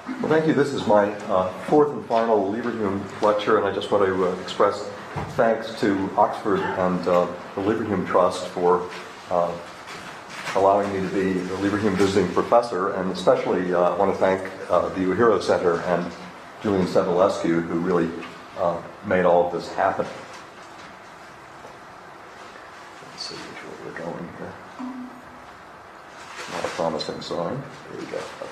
Well, thank you. This is my fourth and final Leverhulme lecture, and I just want to express thanks to Oxford and the Leverhulme Trust for allowing me to be the Leverhulme visiting professor, and especially I want to thank the Uehiro Center and Julian Savulescu, who really made all of this happen. Let's see which way we're going here. Not a promising sign. Here we go. Okay.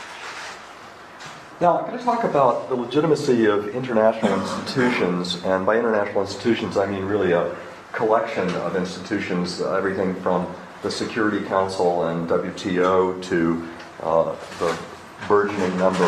Now, I'm going to talk about the legitimacy of international institutions, and by international institutions I mean really a collection of institutions, everything from the Security Council and WTO to the burgeoning number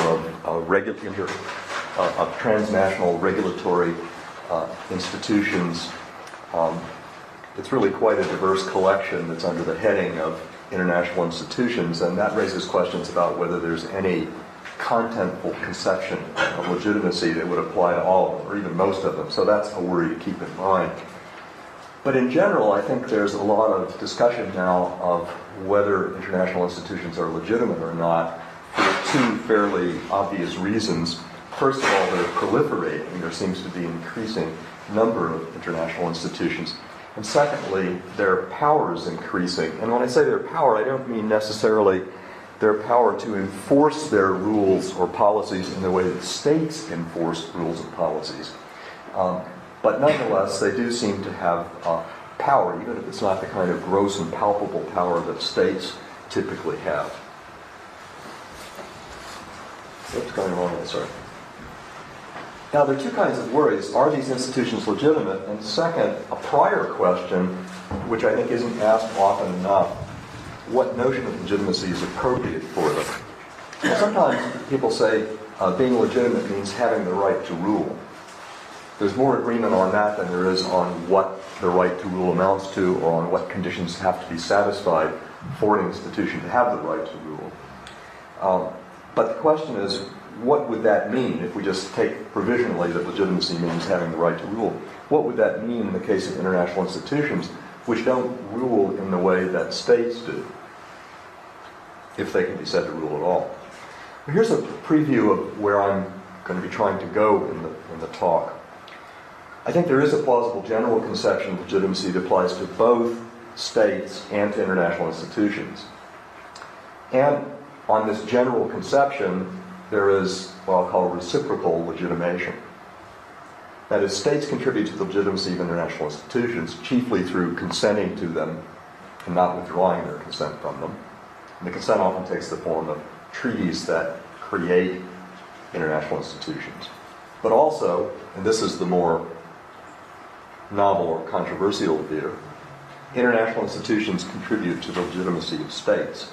of transnational regulatory institutions. It's really quite a diverse collection that's under the heading of international institutions, and that raises questions about whether there's any contentful conception of legitimacy that would apply to all of them, or even most of them. So that's a worry to keep in mind. But in general, I think there's a lot of discussion now of whether international institutions are legitimate or not for two fairly obvious reasons. First of all, they're proliferating. There seems to be an increasing number of international institutions. And secondly, their power is increasing. And when I say their power, I don't mean necessarily their power to enforce their rules or policies in the way that states enforce rules and policies. But nonetheless, they do seem to have power, even if it's not the kind of gross and palpable power that states typically have. What's going on there? Sorry. Now, there are two kinds of worries. Are these institutions legitimate? And second, a prior question, which I think isn't asked often enough, what notion of legitimacy is appropriate for them? Well, sometimes people say being legitimate means having the right to rule. There's more agreement on that than there is on what the right to rule amounts to, or on what conditions have to be satisfied for an institution to have the right to rule. But the question is, what would that mean if we just take provisionally that legitimacy means having the right to rule? What would that mean in the case of international institutions which don't rule in the way that states do, if they can be said to rule at all? Here's a preview of where I'm going to be trying to go in the talk. I think there is a plausible general conception of legitimacy that applies to both states and to international institutions. And on this general conception, there is what I'll call reciprocal legitimation. That is, states contribute to the legitimacy of international institutions chiefly through consenting to them and not withdrawing their consent from them. And the consent often takes the form of treaties that create international institutions. But also, and this is the more novel or controversial view, international institutions contribute to the legitimacy of states.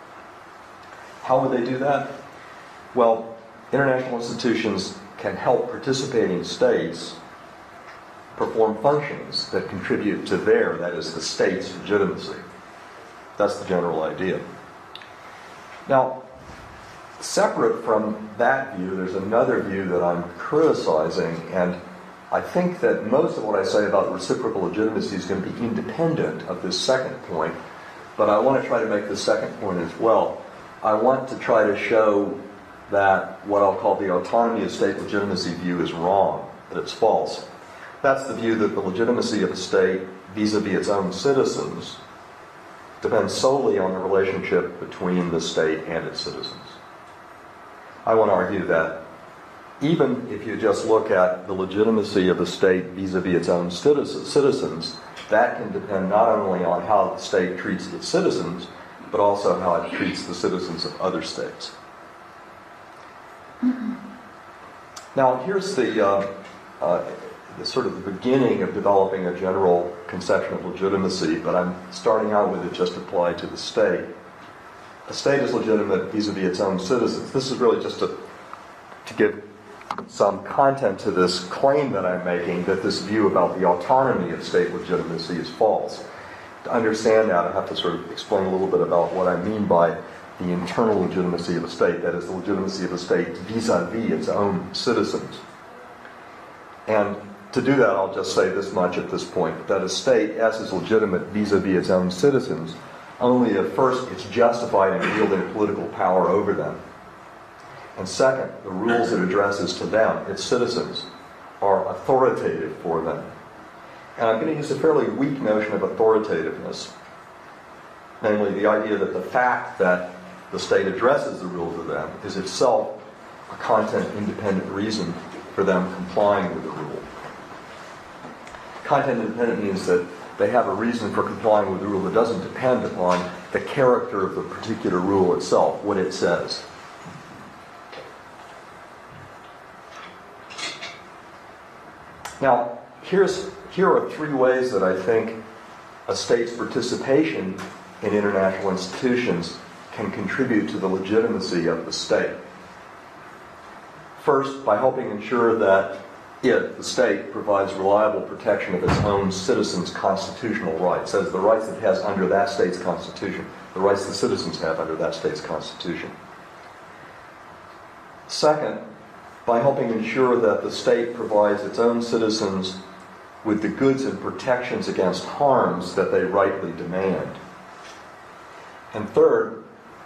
How would they do that? Well, international institutions can help participating states perform functions that contribute to their, that is, the state's legitimacy. That's the general idea. Now, separate from that view, there's another view that I'm criticizing, and I think that most of what I say about reciprocal legitimacy is going to be independent of this second point, but I want to try to make the second point as well. I want to try to show that what I'll call the autonomy of state legitimacy view is wrong, that it's false. That's the view that the legitimacy of a state vis-a-vis its own citizens depends solely on the relationship between the state and its citizens. I want to argue that even if you just look at the legitimacy of a state vis-a-vis its own citizens, that can depend not only on how the state treats its citizens, but also how it treats the citizens of other states. Now, here's the sort of the beginning of developing a general conception of legitimacy, but I'm starting out with it just applied to the state. A state is legitimate vis-a-vis its own citizens. This is really just to give some content to this claim that I'm making, that this view about the autonomy of state legitimacy is false. To understand that, I have to sort of explain a little bit about what I mean by the internal legitimacy of a state, that is, the legitimacy of a state vis-a-vis its own citizens. And to do that, I'll just say this much at this point, that a state, as is legitimate vis-a-vis its own citizens, only if first it's justified in wielding political power over them, And second, the rules it addresses to them, its citizens, are authoritative for them. And I'm going to use a fairly weak notion of authoritativeness, namely the idea that the fact that the state addresses the rules of them is itself a content-independent reason for them complying with the rule. Content-independent means that they have a reason for complying with the rule that doesn't depend upon the character of the particular rule itself, what it says. Now, here are three ways that I think a state's participation in international institutions can contribute to the legitimacy of the state. First, by helping ensure that it, the state, provides reliable protection of its own citizens' constitutional rights, that is, the rights it has under that state's constitution, the rights the citizens have under that state's constitution. Second, by helping ensure that the state provides its own citizens with the goods and protections against harms that they rightly demand. And third,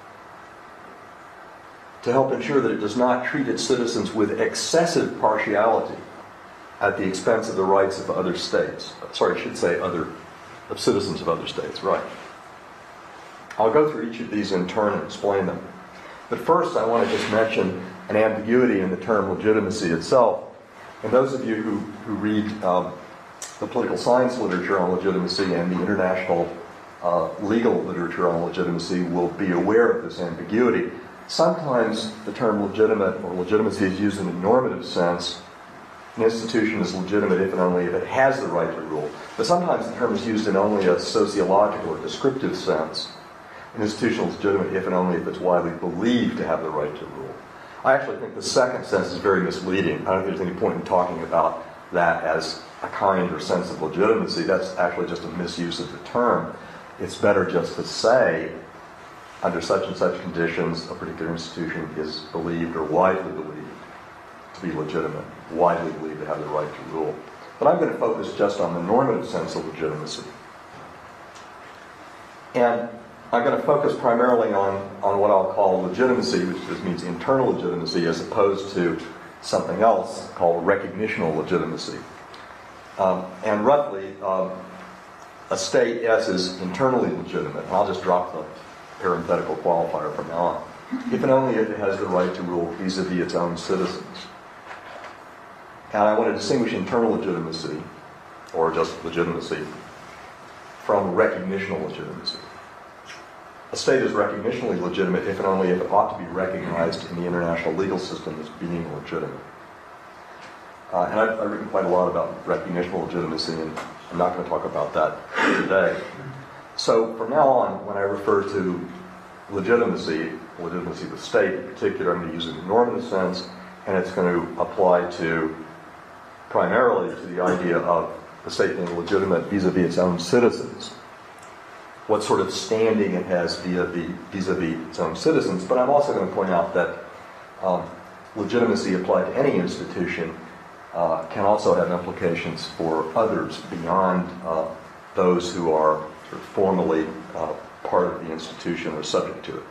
to help ensure that it does not treat its citizens with excessive partiality at the expense of the rights of other states. Sorry, I should say of citizens of other states, right. I'll go through each of these in turn and explain them. But first, I want to just mention an ambiguity in the term legitimacy itself. And those of you who read the political science literature on legitimacy and the international legal literature on legitimacy will be aware of this ambiguity. Sometimes the term legitimate or legitimacy is used in a normative sense. An institution is legitimate if and only if it has the right to rule. But sometimes the term is used in only a sociological or descriptive sense. An institution is legitimate if and only if it's widely believed to have the right to rule. I actually think the second sense is very misleading. I don't think there's any point in talking about that as a kind or sense of legitimacy. That's actually just a misuse of the term. It's better just to say, under such and such conditions, a particular institution is believed or widely believed to be legitimate, widely believed to have the right to rule. But I'm going to focus just on the normative sense of legitimacy. And I'm going to focus primarily on what I'll call legitimacy, which just means internal legitimacy, as opposed to something else called recognitional legitimacy. And roughly, a state, yes, is internally legitimate. And I'll just drop the parenthetical qualifier from now on. If and only if it has the right to rule vis-a-vis its own citizens. And I want to distinguish internal legitimacy, or just legitimacy, from recognitional legitimacy. A state is recognitionally legitimate if and only if it ought to be recognized in the international legal system as being legitimate. And I've written quite a lot about recognitional legitimacy, and I'm not going to talk about that today. So from now on, when I refer to legitimacy of the state in particular, I'm going to use it in a normative sense, and it's going to apply to primarily to the idea of the state being legitimate vis-a-vis its own citizens. What sort of standing it has vis-a-vis its own citizens. But I'm also going to point out that legitimacy applied to any institution can also have implications for others beyond those who are sort of formally part of the institution or subject to it.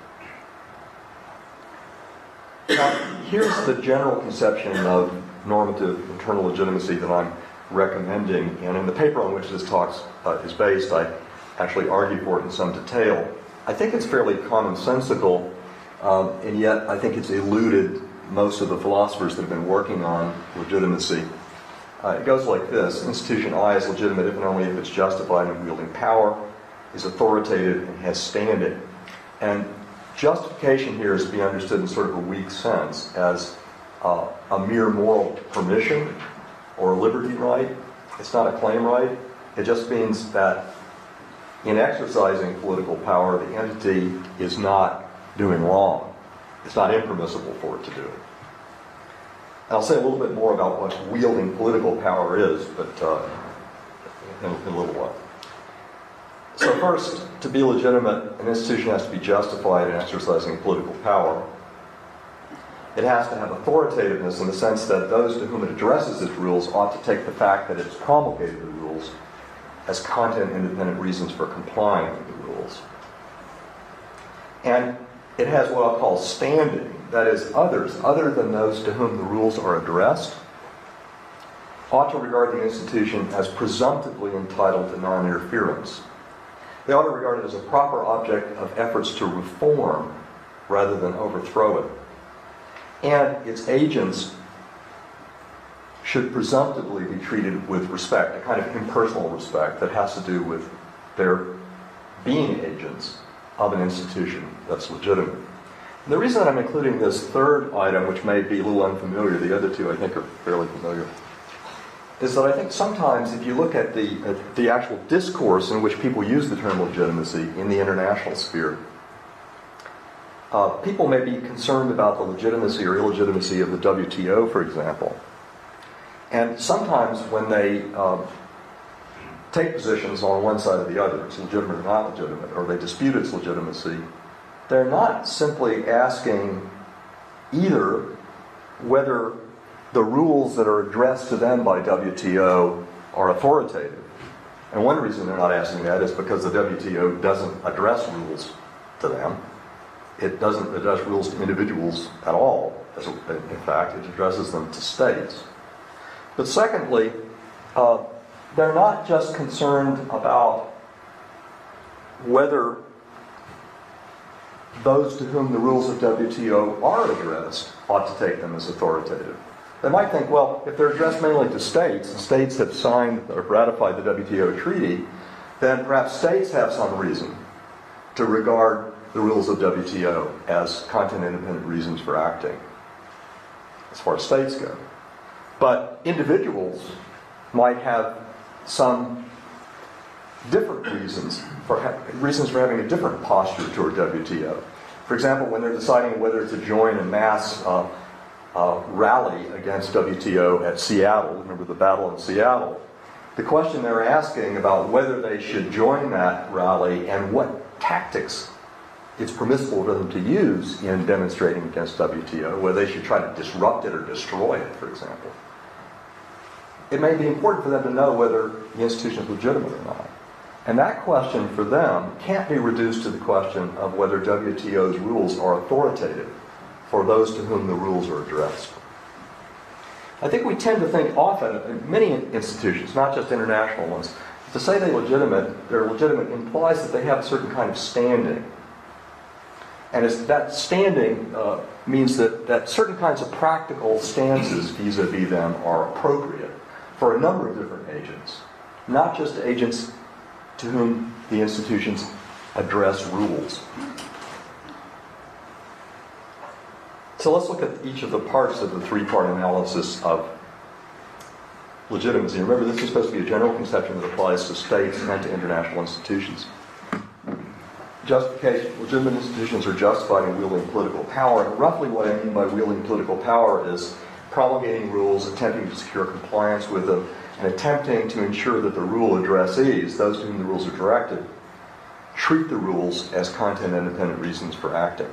Now, here's the general conception of normative internal legitimacy that I'm recommending, and in the paper on which this talk is based, I actually argue for it in some detail. I think it's fairly commonsensical, and yet I think it's eluded most of the philosophers that have been working on legitimacy. It goes like this. Institution I is legitimate if and only if it's justified in wielding power, is authoritative, and has standing. And justification here is to be understood in sort of a weak sense as a mere moral permission or a liberty right. It's not a claim right. It just means that in exercising political power, the entity is not doing wrong. It's not impermissible for it to do it. And I'll say a little bit more about what wielding political power is, but in a little while. So first, to be legitimate, an institution has to be justified in exercising political power. It has to have authoritativeness in the sense that those to whom it addresses its rules ought to take the fact that it's promulgated the rules as content-independent reasons for complying with the rules. And it has what I'll call standing that is others, other than those to whom the rules are addressed, ought to regard the institution as presumptively entitled to non-interference. They ought to regard it as a proper object of efforts to reform rather than overthrow it. And its agents should presumptively be treated with respect, a kind of impersonal respect that has to do with their being agents of an institution that's legitimate. And the reason that I'm including this third item, which may be a little unfamiliar, the other two I think are fairly familiar, is that I think sometimes if you look at the actual discourse in which people use the term legitimacy in the international sphere, people may be concerned about the legitimacy or illegitimacy of the WTO, for example. And sometimes when they take positions on one side or the other, it's legitimate or not legitimate, or they dispute its legitimacy, they're not simply asking either whether the rules that are addressed to them by WTO are authoritative. And one reason they're not asking that is because the WTO doesn't address rules to them. It doesn't address rules to individuals at all. In fact, it addresses them to states. But secondly, they're not just concerned about whether those to whom the rules of WTO are addressed ought to take them as authoritative. They might think, well, if they're addressed mainly to states, and states have signed or ratified the WTO treaty, then perhaps states have some reason to regard the rules of WTO as content-independent reasons for acting, as far as states go. But individuals might have some different reasons for having a different posture toward WTO. For example, when they're deciding whether to join a mass rally against WTO at Seattle, remember the battle in Seattle, the question they're asking about whether they should join that rally and what tactics it's permissible for them to use in demonstrating against WTO, whether they should try to disrupt it or destroy it, for example. It may be important for them to know whether the institution is legitimate or not. And that question for them can't be reduced to the question of whether WTO's rules are authoritative for those to whom the rules are addressed. I think we tend to think often, in many institutions, not just international ones, to say they're legitimate implies that they have a certain kind of standing. And that standing means that certain kinds of practical stances vis-a-vis them are appropriate for a number of different agents, not just agents to whom the institutions address rules. So let's look at each of the parts of the three-part analysis of legitimacy. Remember, this is supposed to be a general conception that applies to states and to international institutions. Justification. Legitimate institutions are justified in wielding political power. And roughly what I mean by wielding political power is promulgating rules, attempting to secure compliance with them, and attempting to ensure that the rule addressees, those to whom the rules are directed, treat the rules as content-independent reasons for acting.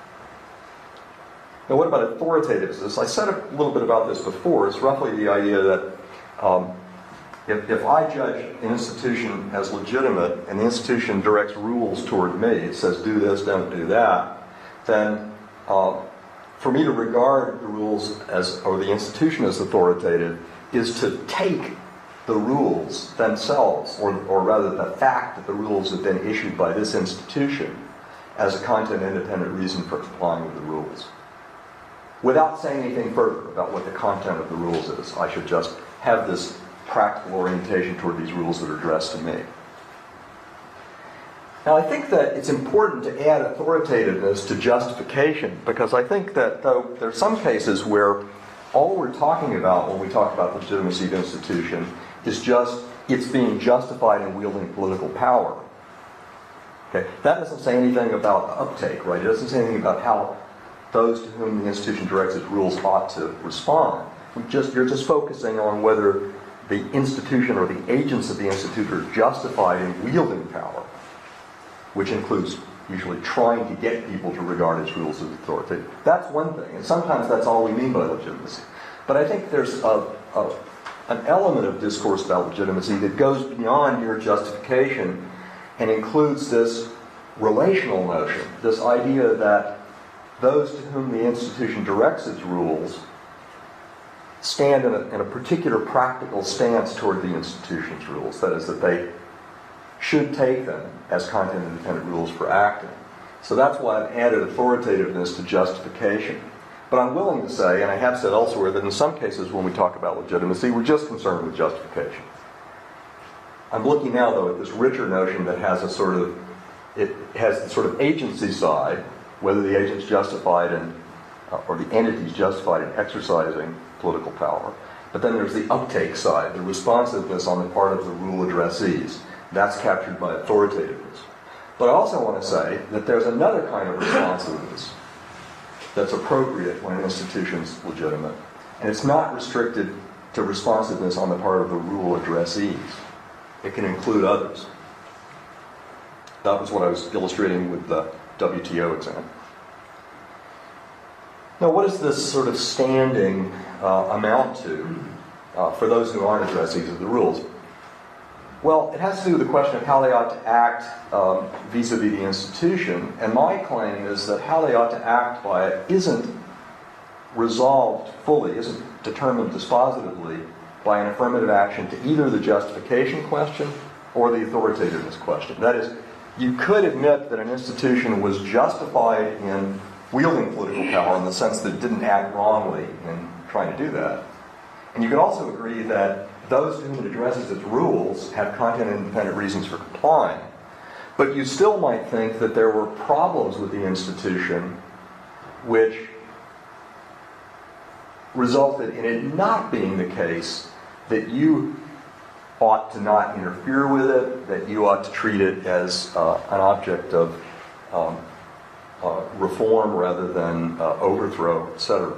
Now, what about authoritativeness? I said a little bit about this before. It's roughly the idea that if I judge an institution as legitimate and the institution directs rules toward me, it says do this, don't do that, then for me to regard the rules or the institution as authoritative is to take the rules themselves, or rather the fact that the rules have been issued by this institution, as a content-independent reason for complying with the rules. Without saying anything further about what the content of the rules is, I should just have this practical orientation toward these rules that are addressed to me. Now, I think that it's important to add authoritativeness to justification, because I think that though there are some cases where all we're talking about when we talk about the legitimacy of institution is just it's being justified in wielding political power. Okay, that doesn't say anything about uptake, right? It doesn't say anything about how those to whom the institution directs its rules ought to respond. You're just focusing on whether the institution or the agents of the institute are justified in wielding power, which includes usually trying to get people to regard its rules as authoritative. That's one thing, and sometimes that's all we mean by legitimacy. But I think there's an element of discourse about legitimacy that goes beyond your justification and includes this relational notion, this idea that those to whom the institution directs its rules stand in a particular practical stance toward the institution's rules. That is, that they should take them as content-independent rules for acting. So that's why I've added authoritativeness to justification. But I'm willing to say, and I have said elsewhere, that in some cases when we talk about legitimacy, we're just concerned with justification. I'm looking now, though, at this richer notion that has a sort of, it has the sort of agency side, whether the agent's justified in, or the entity's justified in exercising political power. But then there's the uptake side, the responsiveness on the part of the rule addressees. That's captured by authoritativeness. But I also want to say that there's another kind of responsiveness that's appropriate when an institution's legitimate. And it's not restricted to responsiveness on the part of the rule addressees. It can include others. That was what I was illustrating with the WTO example. Now, what does this sort of standing amount to for those who aren't addressees of the rules? Well, it has to do with the question of how they ought to act vis-a-vis the institution, and my claim is that how they ought to act by it isn't resolved fully, isn't determined dispositively by an affirmative action to either the justification question or the authoritativeness question. That is, you could admit that an institution was justified in wielding political power in the sense that it didn't act wrongly in trying to do that. And you could also agree that those to whom it addresses its rules have content-independent reasons for complying. But you still might think that there were problems with the institution which resulted in it not being the case that you ought to not interfere with it, that you ought to treat it as an object of reform rather than overthrow, etc.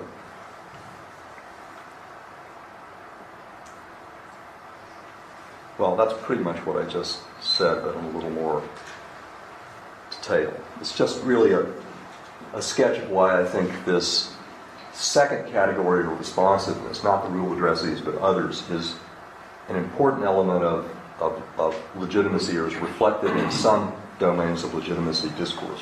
Well, that's pretty much what I just said, but in a little more detail. It's just really a sketch of why I think this second category of responsiveness, not the rule addressees but others, is an important element of legitimacy, or is reflected in some domains of legitimacy discourse.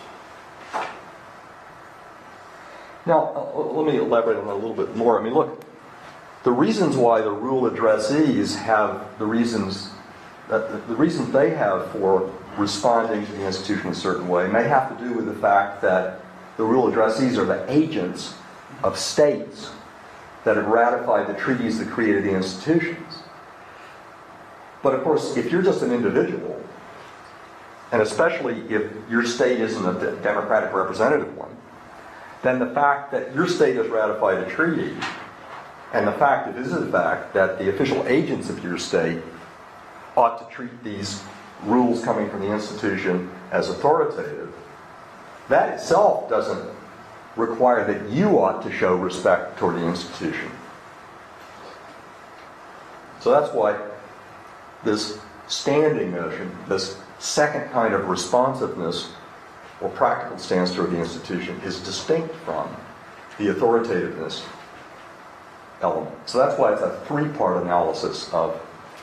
Now, let me elaborate on that a little bit more. I mean, look, the reasons why the rule addressees have the reasons they have for responding to the institution in a certain way may have to do with the fact that the rule addressees are the agents of states that have ratified the treaties that created the institutions. But of course, if you're just an individual, and especially if your state isn't a democratic representative one, then the fact that your state has ratified a treaty, and the fact that this is a fact that the official agents of your state ought to treat these rules coming from the institution as authoritative, that itself doesn't require that you ought to show respect toward the institution. So that's why this standing notion, this second kind of responsiveness or practical stance toward the institution, is distinct from the authoritativeness element. So that's why it's a three-part analysis of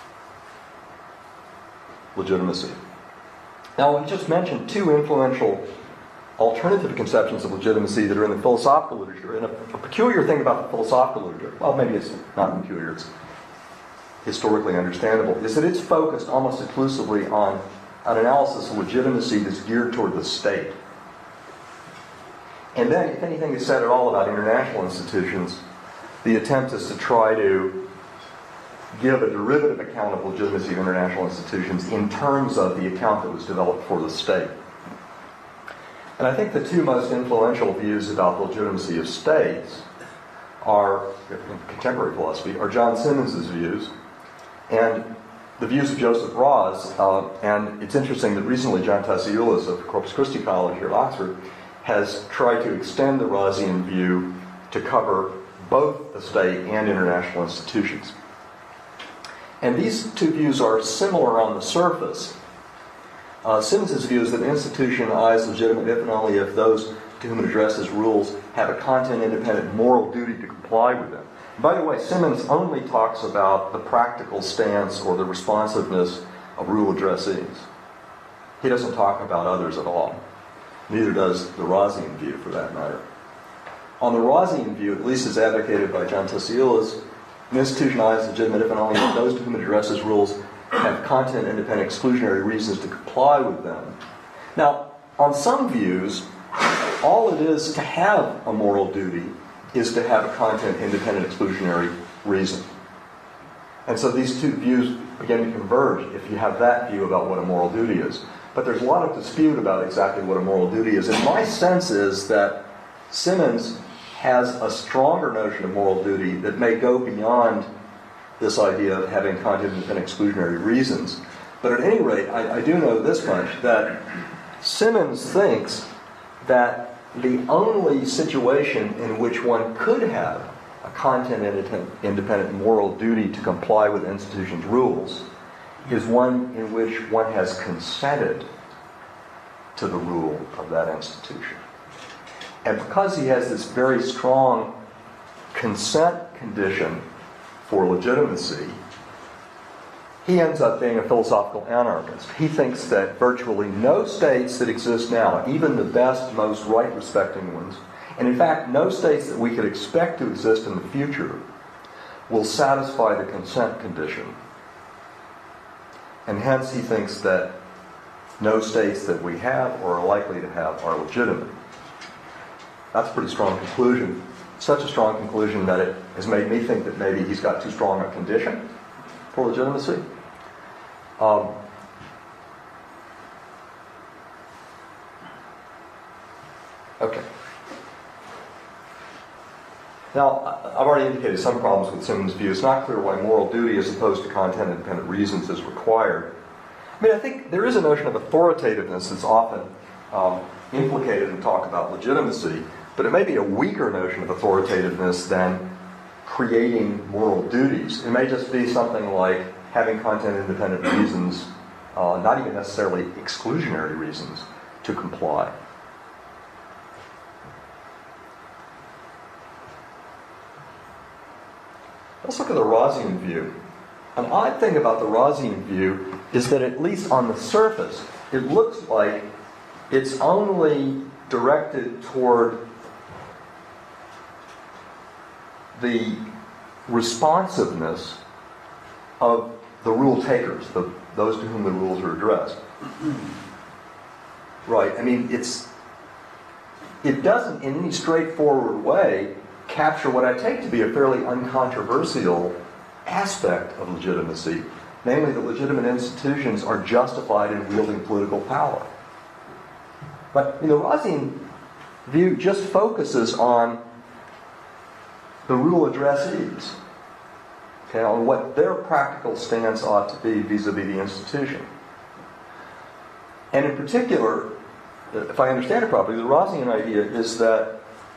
legitimacy. Now, we just mentioned two influential alternative conceptions of legitimacy that are in the philosophical literature. And a peculiar thing about the philosophical literature, well, maybe it's not peculiar, it's historically understandable, is that it's focused almost exclusively on an analysis of legitimacy that's geared toward the state. And then, if anything is said at all about international institutions, the attempt is to try to give a derivative account of legitimacy of international institutions in terms of the account that was developed for the state. And I think the two most influential views about the legitimacy of states are, in contemporary philosophy, are John Simmons' views and the views of Joseph Raz. And it's interesting that recently John Tasioulis of Corpus Christi College here at Oxford has tried to extend the Razian view to cover both the state and international institutions. And these two views are similar on the surface. Simmons' view is that an institution is legitimate if and only if those to whom it addresses rules have a content-independent moral duty to comply with them. By the way, Simmons only talks about the practical stance or the responsiveness of rule addressees. He doesn't talk about others at all. Neither does the Razian view, for that matter. On the Rawlsian view, at least as advocated by John Tosiulis, an institution is legitimate if and only if those to whom it addresses rules have content-independent exclusionary reasons to comply with them. Now, on some views, all it is to have a moral duty is to have a content-independent exclusionary reason. And so these two views begin to converge if you have that view about what a moral duty is. But there's a lot of dispute about exactly what a moral duty is. And my sense is that Simmons has a stronger notion of moral duty that may go beyond this idea of having content-independent exclusionary reasons. But at any rate, I do know this much, that Simmons thinks that the only situation in which one could have a content-independent moral duty to comply with the institution's rules is one in which one has consented to the rule of that institution. And because he has this very strong consent condition for legitimacy, he ends up being a philosophical anarchist. He thinks that virtually no states that exist now, even the best, most right-respecting ones, and in fact, no states that we could expect to exist in the future, will satisfy the consent condition. And hence he thinks that no states that we have or are likely to have are legitimate. That's a pretty strong conclusion. Such a strong conclusion that it has made me think that maybe he's got too strong a condition for legitimacy. Okay. Now, I've already indicated some problems with Simmons' view. It's not clear why moral duty as opposed to content-independent reasons is required. I mean, I think there is a notion of authoritativeness that's often implicated in talk about legitimacy, but it may be a weaker notion of authoritativeness than creating moral duties. It may just be something like having content-independent reasons, not even necessarily exclusionary reasons, to comply. Let's look at the Rawlsian view. An odd thing about the Rawlsian view is that at least on the surface, it looks like it's only directed toward the responsiveness of the rule takers, those to whom the rules are addressed. Right, I mean, it doesn't in any straightforward way capture what I take to be a fairly uncontroversial aspect of legitimacy, namely that legitimate institutions are justified in wielding political power. But the Rawlsian view just focuses on the rule addressees, okay, on what their practical stance ought to be vis-a-vis the institution. And in particular, if I understand it properly, the Rawlsian idea is that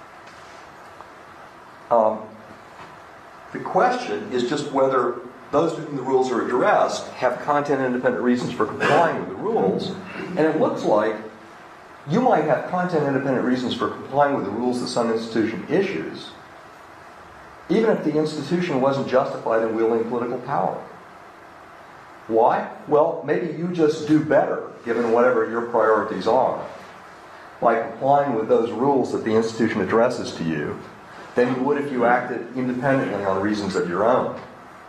the question is just whether those to whom the rules are addressed have content-independent reasons for complying with the rules. And it looks like you might have content-independent reasons for complying with the rules that some institution issues, even if the institution wasn't justified in wielding political power. Why? Well, maybe you just do better, given whatever your priorities are, by complying with those rules that the institution addresses to you, than you would if you acted independently on reasons of your own.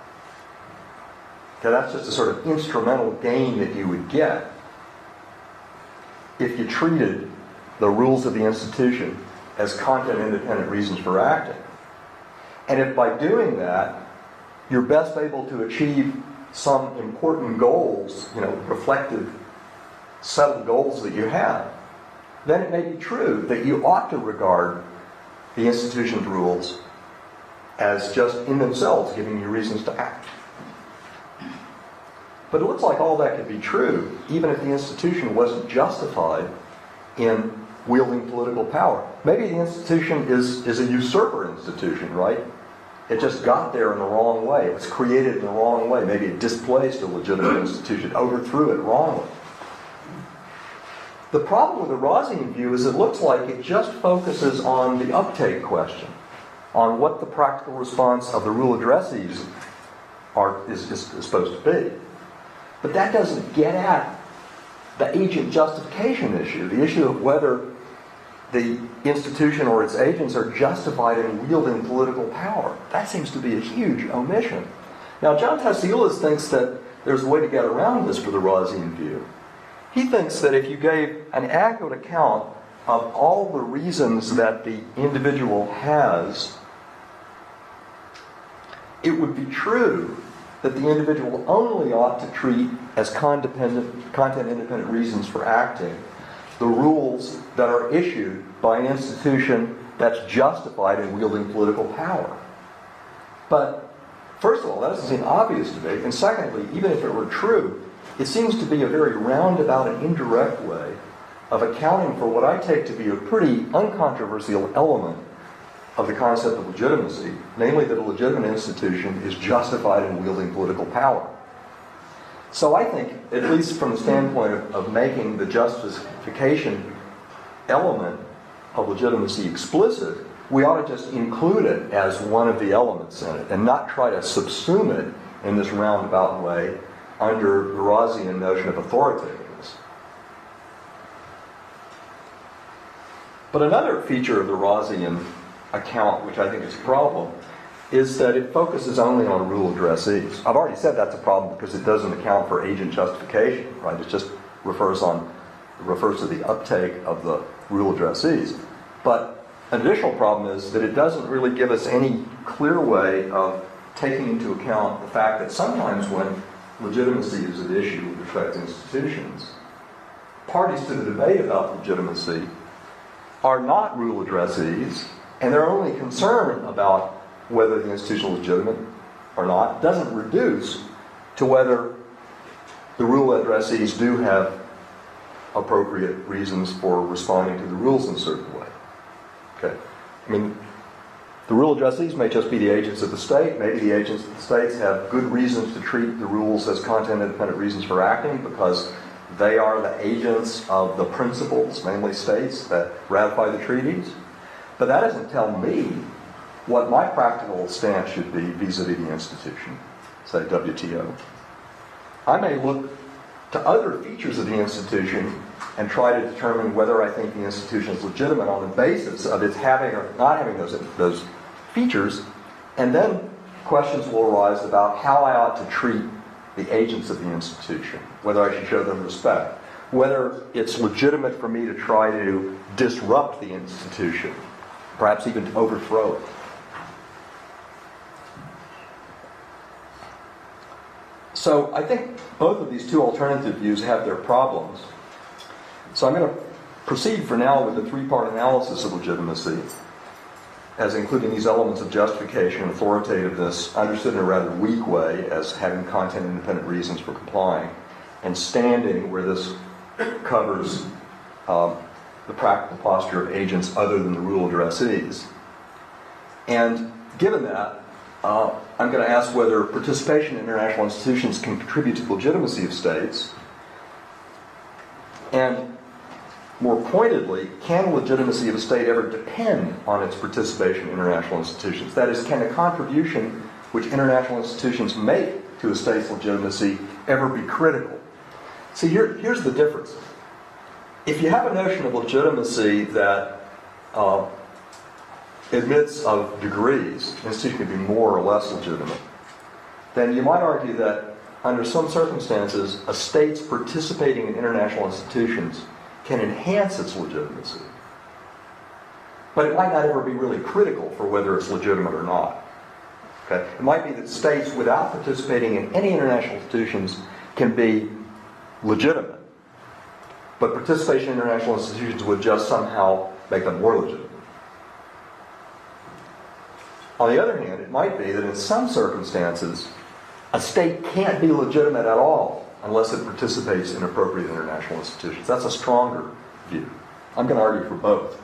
Okay, that's just a sort of instrumental gain that you would get if you treated the rules of the institution as content-independent reasons for acting. And if by doing that, you're best able to achieve some important goals, reflective, settled goals that you have, then it may be true that you ought to regard the institution's rules as just in themselves giving you reasons to act. But it looks like all that could be true, even if the institution wasn't justified in wielding political power. Maybe the institution is a usurper institution, right? It just got there in the wrong way. It was created in the wrong way. Maybe it displaced a legitimate institution, overthrew it wrongly. The problem with the Rawlsian view is it looks like it just focuses on the uptake question, on what the practical response of the rule addressees is supposed to be. But that doesn't get at the agent justification issue, the issue of whether the institution or its agents are justified in wielding political power. That seems to be a huge omission. Now, John Tassillas thinks that there's a way to get around this for the Rawlsian view. He thinks that if you gave an accurate account of all the reasons that the individual has, it would be true that the individual only ought to treat as content-independent reasons for acting the rules that are issued by an institution that's justified in wielding political power. But, first of all, that doesn't seem obvious to me. And secondly, even if it were true, it seems to be a very roundabout and indirect way of accounting for what I take to be a pretty uncontroversial element of the concept of legitimacy, namely that a legitimate institution is justified in wielding political power. So I think, at least from the standpoint of making the justification element of legitimacy explicit, we ought to just include it as one of the elements in it and not try to subsume it in this roundabout way under the Rawlsian notion of authoritativeness. But another feature of the Rawlsian account, which I think is a problem, is that it focuses only on rule addressees. I've already said that's a problem because it doesn't account for agent justification, right? It just refers to the uptake of the rule addressees. But an additional problem is that it doesn't really give us any clear way of taking into account the fact that sometimes when legitimacy is at issue with respect to institutions, parties to the debate about legitimacy are not rule addressees, and their only concern about whether the institution is legitimate or not doesn't reduce to whether the rule addressees do have appropriate reasons for responding to the rules in a certain way. Okay. I mean, the rule addressees may just be the agents of the state. Maybe the agents of the states have good reasons to treat the rules as content-independent reasons for acting because they are the agents of the principles, namely states, that ratify the treaties. But that doesn't tell me what my practical stance should be vis-a-vis the institution, say WTO. I may look to other features of the institution and try to determine whether I think the institution is legitimate on the basis of its having or not having those features, and then questions will arise about how I ought to treat the agents of the institution, whether I should show them respect, whether it's legitimate for me to try to disrupt the institution, perhaps even to overthrow it. So I think both of these two alternative views have their problems. So I'm going to proceed for now with a three-part analysis of legitimacy, as including these elements of justification and authoritativeness, understood in a rather weak way as having content-independent reasons for complying, and standing, where this covers the practical posture of agents other than the rule addressees. And given that, I'm going to ask whether participation in international institutions can contribute to the legitimacy of states, and more pointedly, can legitimacy of a state ever depend on its participation in international institutions? That is, can the contribution which international institutions make to a state's legitimacy ever be critical? See, here's the difference. If you have a notion of legitimacy that admits of degrees, an institution can be more or less legitimate, then you might argue that under some circumstances, a state's participating in international institutions can enhance its legitimacy. But it might not ever be really critical for whether it's legitimate or not. Okay? It might be that states, without participating in any international institutions, can be legitimate. But participation in international institutions would just somehow make them more legitimate. On the other hand, it might be that in some circumstances, a state can't be legitimate at all unless it participates in appropriate international institutions. That's a stronger view. I'm going to argue for both.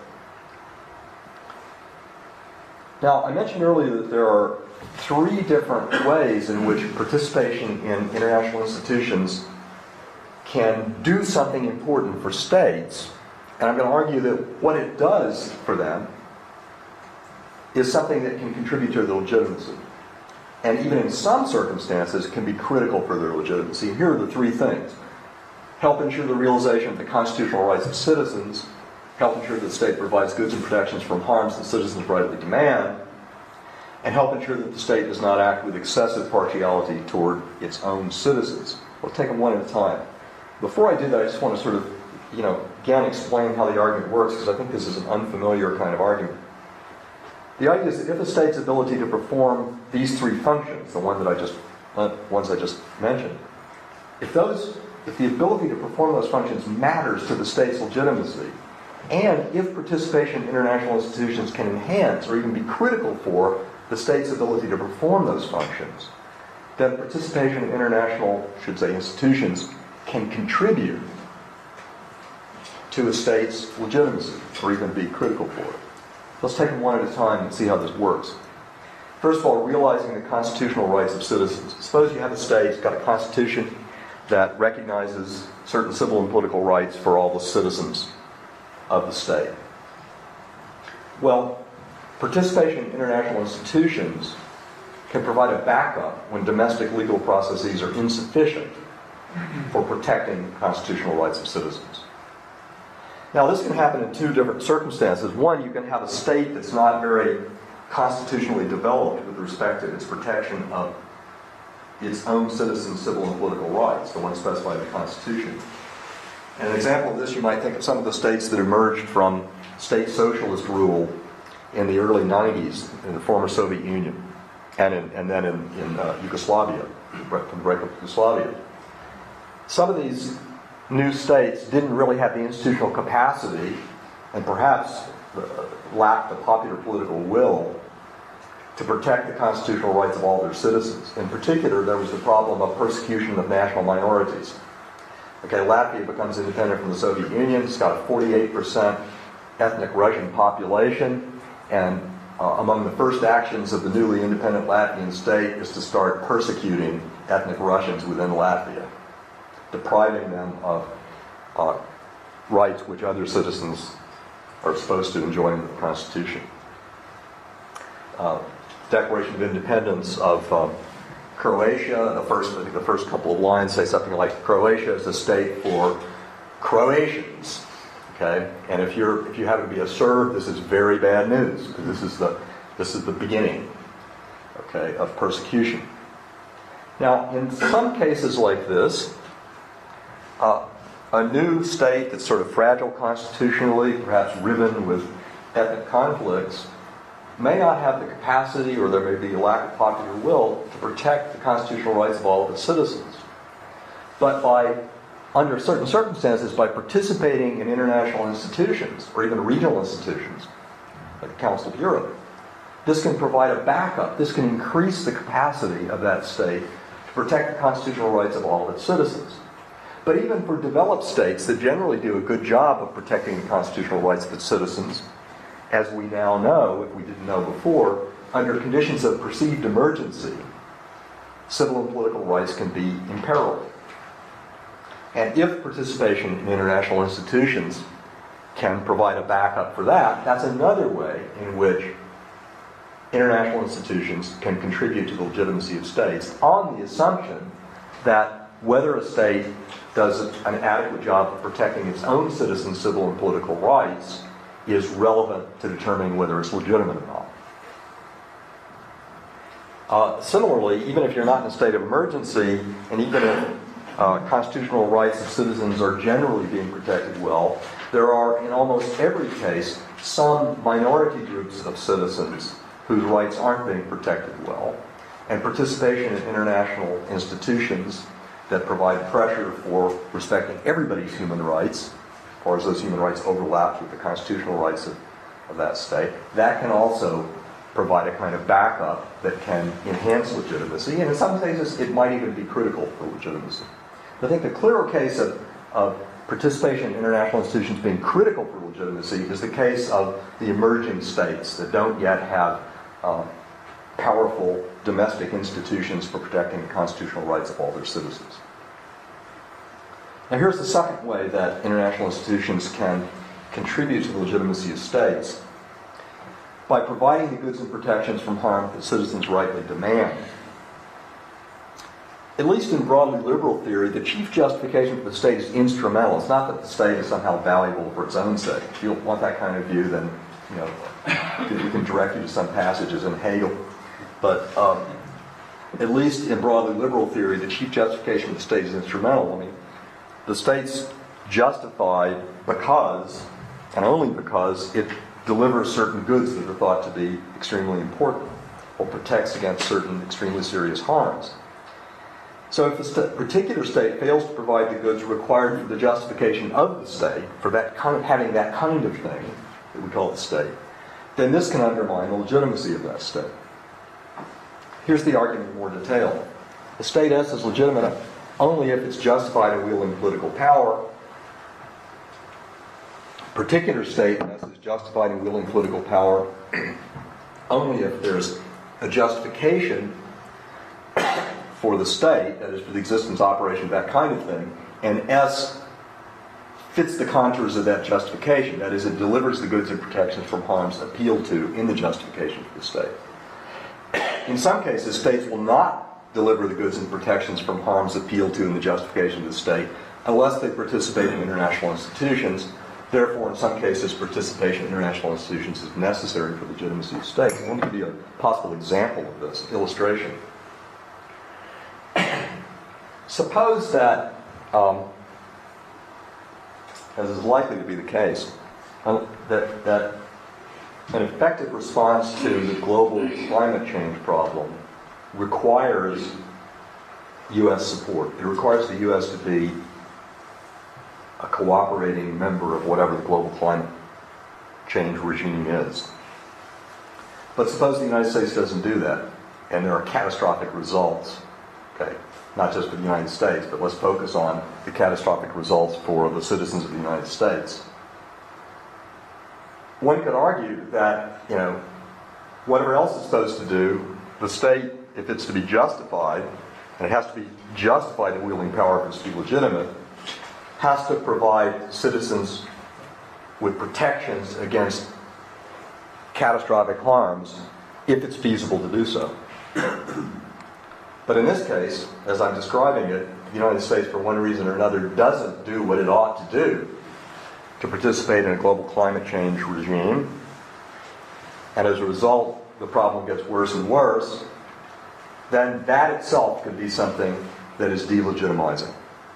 Now, I mentioned earlier that there are three different ways in which participation in international institutions can do something important for states, and I'm going to argue that what it does for them is something that can contribute to their legitimacy. And even in some circumstances can be critical for their legitimacy. And here are the three things. Help ensure the realization of the constitutional rights of citizens, help ensure that the state provides goods and protections from harms that citizens rightly demand, and help ensure that the state does not act with excessive partiality toward its own citizens. We'll take them one at a time. Before I do that, I just want to sort of, again explain how the argument works, because I think this is an unfamiliar kind of argument. The idea is that if a state's ability to perform these three functions, the ones I just mentioned, if the ability to perform those functions matters to the state's legitimacy, and if participation in international institutions can enhance or even be critical for the state's ability to perform those functions, then participation in international, institutions can contribute to a state's legitimacy, or even be critical for it. Let's take them one at a time and see how this works. First of all, realizing the constitutional rights of citizens. Suppose you have a state, it's got a constitution that recognizes certain civil and political rights for all the citizens of the state. Well, participation in international institutions can provide a backup when domestic legal processes are insufficient for protecting constitutional rights of citizens. Now, this can happen in two different circumstances. One, you can have a state that's not very constitutionally developed with respect to its protection of its own citizens' civil and political rights, the ones specified in the Constitution. And an example of this, you might think of some of the states that emerged from state socialist rule in the early 90s in the former Soviet Union, and then in Yugoslavia, from the break of Yugoslavia. Some of these new states didn't really have the institutional capacity, and perhaps lacked the popular political will to protect the constitutional rights of all their citizens. In particular, there was the problem of persecution of national minorities. Okay, Latvia becomes independent from the Soviet Union. It's got a 48% ethnic Russian population, and among the first actions of the newly independent Latvian state is to start persecuting ethnic Russians within Latvia, depriving them of rights which other citizens are supposed to enjoy under the Constitution. Declaration of Independence of Croatia, the first couple of lines say something like, Croatia is a state for Croatians. Okay, and if you happen to be a Serb, this is very bad news, because this is the beginning, okay, of persecution. Now, in some cases like this, a new state that's sort of fragile constitutionally, perhaps riven with ethnic conflicts, may not have the capacity, or there may be a lack of popular will, to protect the constitutional rights of all of its citizens. But under certain circumstances, by participating in international institutions, or even regional institutions, like the Council of Europe, this can provide a backup. This can increase the capacity of that state to protect the constitutional rights of all of its citizens. But even for developed states that generally do a good job of protecting the constitutional rights of its citizens, as we now know, if we didn't know before, under conditions of perceived emergency, civil and political rights can be imperiled. And if participation in international institutions can provide a backup for that, that's another way in which international institutions can contribute to the legitimacy of states, on the assumption that whether a state does an adequate job of protecting its own citizens' civil and political rights is relevant to determining whether it's legitimate or not. Similarly, even if you're not in a state of emergency, and even if constitutional rights of citizens are generally being protected well, there are, in almost every case, some minority groups of citizens whose rights aren't being protected well, and participation in international institutions that provide pressure for respecting everybody's human rights, or as those human rights overlap with the constitutional rights of that state, that can also provide a kind of backup that can enhance legitimacy, and in some cases it might even be critical for legitimacy. I think the clearer case of participation in international institutions being critical for legitimacy is the case of the emerging states that don't yet have powerful domestic institutions for protecting the constitutional rights of all their citizens. Now here's the second way that international institutions can contribute to the legitimacy of states: by providing the goods and protections from harm that citizens rightly demand. at least in broadly liberal theory, the chief justification for the state is instrumental. It's not that the state is somehow valuable for its own sake. If you want that kind of view, then we can direct you to some passages in Hegel. But at least in broadly liberal theory, the chief justification for the state is instrumental. I mean, the state's justified because, and only because, it delivers certain goods that are thought to be extremely important, or protects against certain extremely serious harms. So if the particular state fails to provide the goods required for the justification of the state, for that having that kind of thing that we call the state, then this can undermine the legitimacy of that state. Here's the argument in more detail. The state S is legitimate only if it's justified in wielding political power. Particular state S is justified in wielding political power only if there's a justification for the state, that is, for the existence, operation of that kind of thing, and S fits the contours of that justification. That is, it delivers the goods and protections from harms appealed to in the justification for the state. In some cases, states will not deliver the goods and protections from harms appealed to in the justification of the state unless they participate in international institutions. Therefore, in some cases, participation in international institutions is necessary for the legitimacy of the state. I want to give you a possible example of this, illustration. Suppose that, as is likely to be the case, that an effective response to the global climate change problem requires U.S. support. It requires the U.S. to be a cooperating member of whatever the global climate change regime is. But suppose the United States doesn't do that, and there are catastrophic results. Okay, not just for the United States, but let's focus on the catastrophic results for the citizens of the United States. One could argue that, whatever else it's supposed to do, the state, if it's to be justified, and it has to be justified in wielding power for it to be legitimate, has to provide citizens with protections against catastrophic harms if it's feasible to do so. But in this case, as I'm describing it, the United States, for one reason or another, doesn't do what it ought to do to participate in a global climate change regime. And as a result, the problem gets worse and worse. Then that itself could be something that is delegitimizing.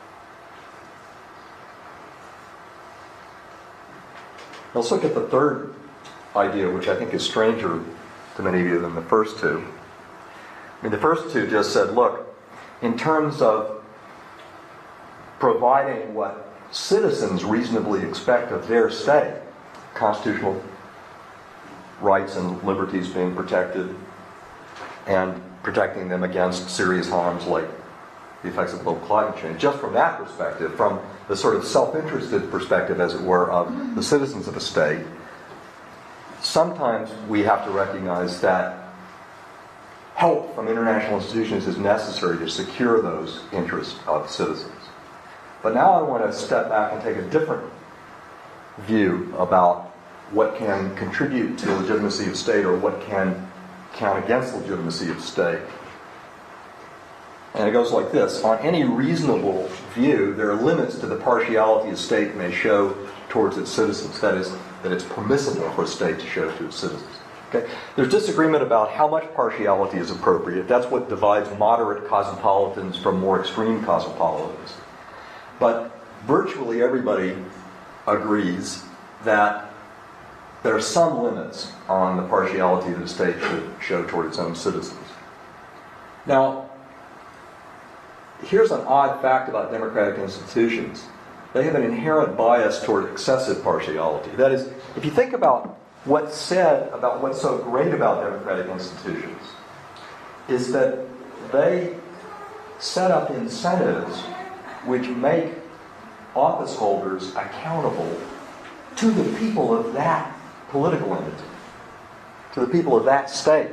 Let's look at the third idea, which I think is stranger to many of you than the first two. The first two just said, look, in terms of providing what citizens reasonably expect of their state, constitutional rights and liberties being protected, and protecting them against serious harms like the effects of global climate change, just from that perspective, from the sort of self-interested perspective, as it were, of the citizens of a state, sometimes we have to recognize that help from international institutions is necessary to secure those interests of citizens. But now I want to step back and take a different view about what can contribute to the legitimacy of state or what can count against the legitimacy of state. And it goes like this. On any reasonable view, there are limits to the partiality a state may show towards its citizens. That is, that it's permissible for a state to show to its citizens. Okay? There's disagreement about how much partiality is appropriate. That's what divides moderate cosmopolitans from more extreme cosmopolitans. But virtually everybody agrees that there are some limits on the partiality that a state should show toward its own citizens. Now, here's an odd fact about democratic institutions. They have an inherent bias toward excessive partiality. That is, if you think about what's said about what's so great about democratic institutions, is that they set up incentives which make office holders accountable to the people of that political entity, to the people of that state.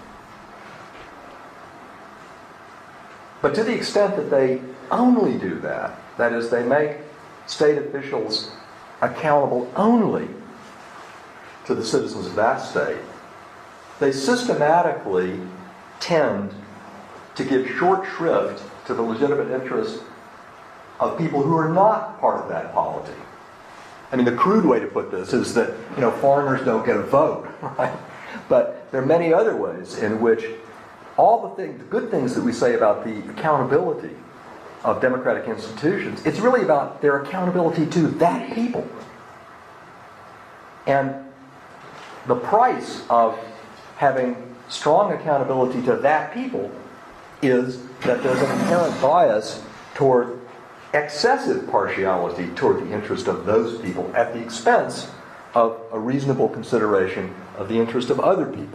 But to the extent that they only do that, that is, they make state officials accountable only to the citizens of that state, they systematically tend to give short shrift to to the legitimate interests of people who are not part of that polity. I mean, the crude way to put this is that, foreigners don't get a vote, right? But there are many other ways in which all the good things that we say about the accountability of democratic institutions, it's really about their accountability to that people. And the price of having strong accountability to that people is that there's an inherent bias toward excessive partiality toward the interest of those people at the expense of a reasonable consideration of the interest of other people.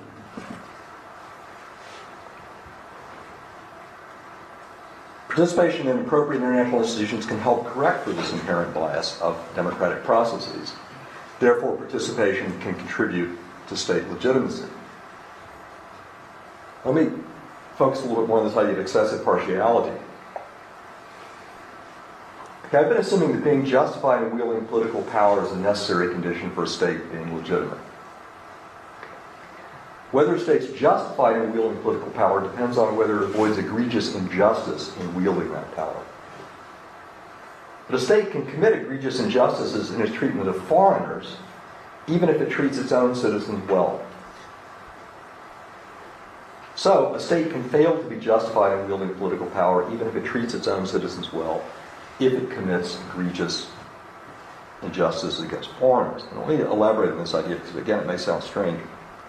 Participation in appropriate international institutions can help correct for this inherent bias of democratic processes. Therefore, participation can contribute to state legitimacy. Let me focus a little bit more on this idea of excessive partiality. Okay, I've been assuming that being justified in wielding political power is a necessary condition for a state being legitimate. Whether a state's justified in wielding political power depends on whether it avoids egregious injustice in wielding that power. But a state can commit egregious injustices in its treatment of foreigners, even if it treats its own citizens well. So, a state can fail to be justified in wielding political power, even if it treats its own citizens well, if it commits egregious injustice against foreigners. And let me elaborate on this idea, because again, it may sound strange.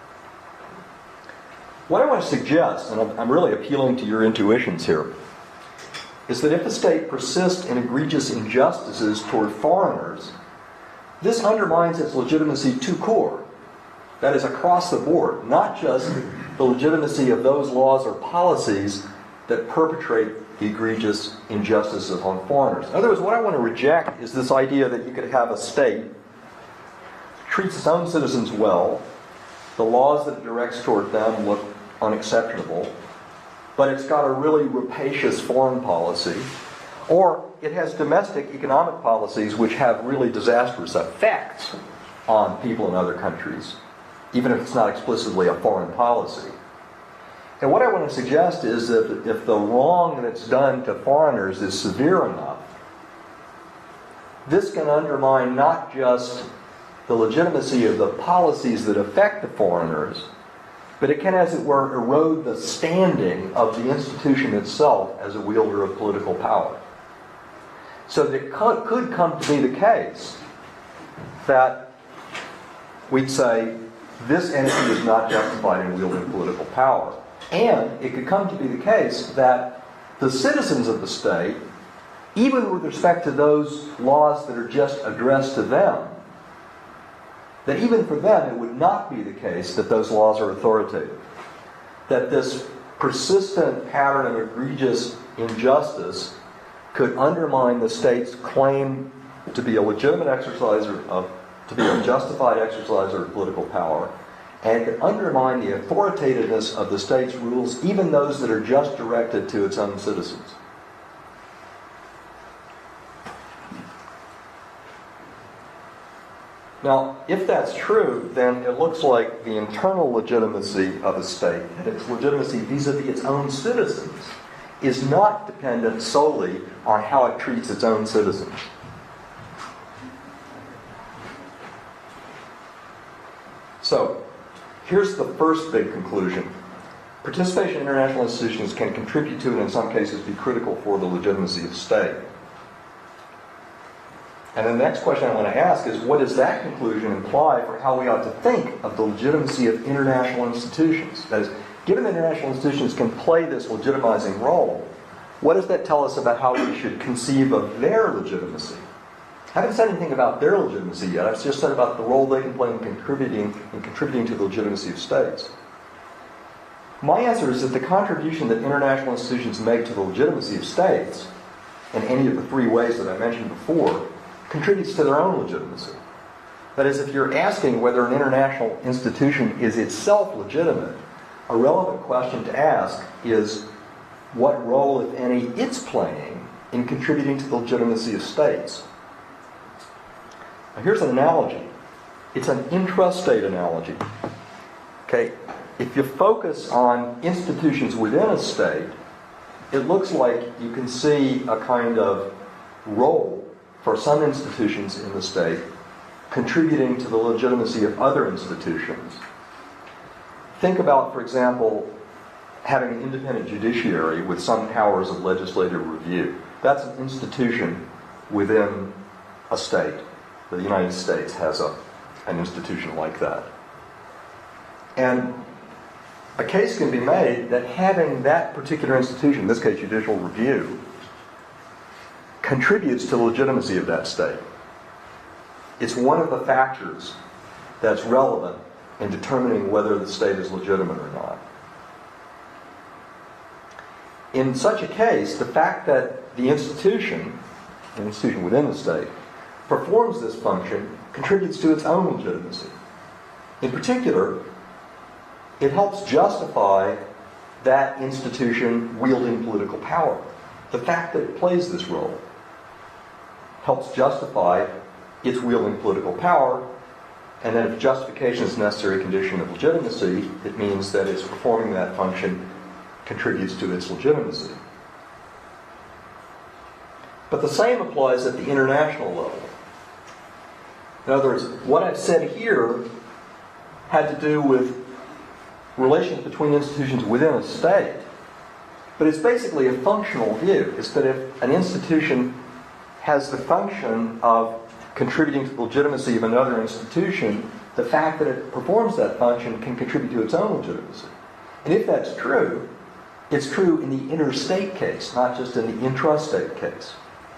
What I want to suggest, and I'm really appealing to your intuitions here, is that if a state persists in egregious injustices toward foreigners, this undermines its legitimacy to core. That is, across the board, not just the legitimacy of those laws or policies that perpetrate egregious injustices upon foreigners. In other words, what I want to reject is this idea that you could have a state treats its own citizens well, the laws that it directs toward them look unexceptionable, but it's got a really rapacious foreign policy, or it has domestic economic policies which have really disastrous effects on people in other countries, even if it's not explicitly a foreign policy. And what I want to suggest is that if the wrong that's done to foreigners is severe enough, this can undermine not just the legitimacy of the policies that affect the foreigners, but it can, as it were, erode the standing of the institution itself as a wielder of political power. So that it could come to be the case that we'd say this entity is not justified in wielding political power. And it could come to be the case that the citizens of the state, even with respect to those laws that are just addressed to them, that even for them it would not be the case that those laws are authoritative. That this persistent pattern of egregious injustice could undermine the state's claim to be a legitimate exerciser of, to be a justified exerciser of political power, and could undermine the authoritativeness of the state's rules, even those that are just directed to its own citizens. Now, if that's true, then it looks like the internal legitimacy of a state, and its legitimacy vis-a-vis its own citizens, is not dependent solely on how it treats its own citizens. So, here's the first big conclusion. Participation in international institutions can contribute to, and in some cases be critical for, the legitimacy of the state. And the next question I want to ask is, what does that conclusion imply for how we ought to think of the legitimacy of international institutions? That is, given that international institutions can play this legitimizing role, what does that tell us about how we should conceive of their legitimacy? I haven't said anything about their legitimacy yet. I've just said about the role they can play in contributing to the legitimacy of states. My answer is that the contribution that international institutions make to the legitimacy of states, in any of the three ways that I mentioned before, contributes to their own legitimacy. That is, if you're asking whether an international institution is itself legitimate, a relevant question to ask is what role, if any, it's playing in contributing to the legitimacy of states. Now, here's an analogy. It's an intrastate analogy. Okay, if you focus on institutions within a state, it looks like you can see a kind of role for some institutions in the state contributing to the legitimacy of other institutions. Think about, for example, having an independent judiciary with some powers of legislative review. That's an institution within a state. The United States has an institution like that. And a case can be made that having that particular institution, in this case judicial review, contributes to the legitimacy of that state. It's one of the factors that's relevant in determining whether the state is legitimate or not. In such a case, the fact that the institution, an institution within the state, performs this function contributes to its own legitimacy. In particular, it helps justify that institution wielding political power. The fact that it plays this role helps justify its wielding political power, and then if justification is a necessary condition of legitimacy, it means that its performing that function contributes to its legitimacy. But the same applies at the international level. In other words, what I've said here had to do with relations between institutions within a state. But it's basically a functional view. It's that if an institution has the function of contributing to the legitimacy of another institution, the fact that it performs that function can contribute to its own legitimacy. And if that's true, it's true in the interstate case, not just in the intrastate case.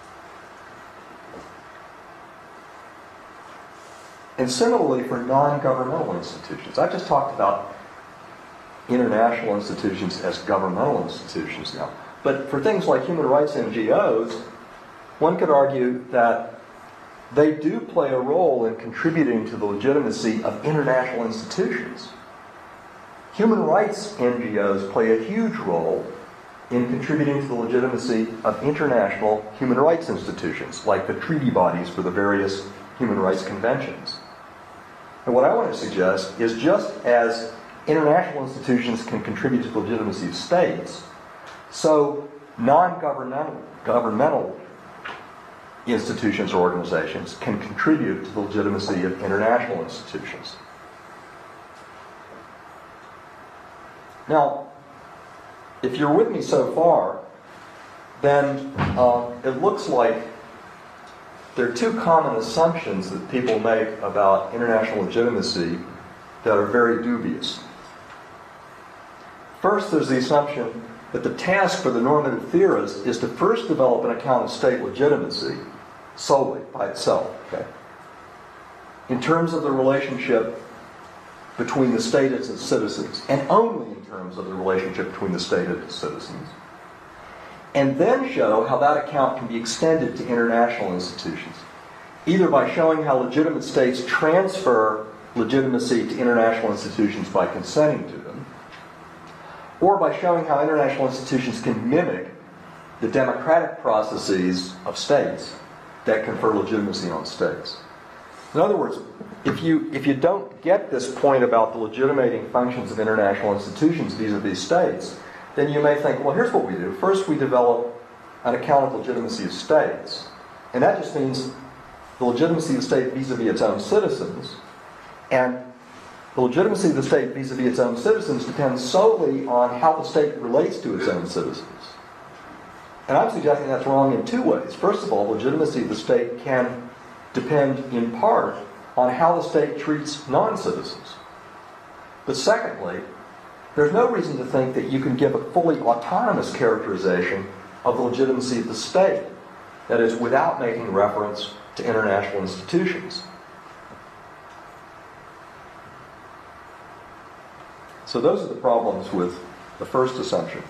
And similarly for non-governmental institutions. I've just talked about international institutions as governmental institutions now. But for things like human rights NGOs, one could argue that they do play a role in contributing to the legitimacy of international institutions. Human rights NGOs play a huge role in contributing to the legitimacy of international human rights institutions, like the treaty bodies for the various human rights conventions. And what I want to suggest is just as international institutions can contribute to the legitimacy of states, so non-governmental institutions or organizations can contribute to the legitimacy of international institutions. Now, if you're with me so far, then it looks like there are two common assumptions that people make about international legitimacy that are very dubious. First, there's the assumption that the task for the normative theorist is to first develop an account of state legitimacy solely by itself, okay? In terms of the relationship between the state and its citizens, and only in terms of the relationship between the state and its citizens, and then show how that account can be extended to international institutions, either by showing how legitimate states transfer legitimacy to international institutions by consenting to them, or by showing how international institutions can mimic the democratic processes of states that confer legitimacy on states. In other words, if you don't get this point about the legitimating functions of international institutions vis-a-vis states, then you may think, well, here's what we do. First, we develop an account of legitimacy of states. And that just means the legitimacy of the state vis-a-vis its own citizens. And the legitimacy of the state vis-a-vis its own citizens depends solely on how the state relates to its own citizens. And I'm suggesting that's wrong in two ways. First of all, legitimacy of the state can depend in part on how the state treats non-citizens. But secondly, there's no reason to think that you can give a fully autonomous characterization of the legitimacy of the state, that is, without making reference to international institutions. So those are the problems with the first assumption.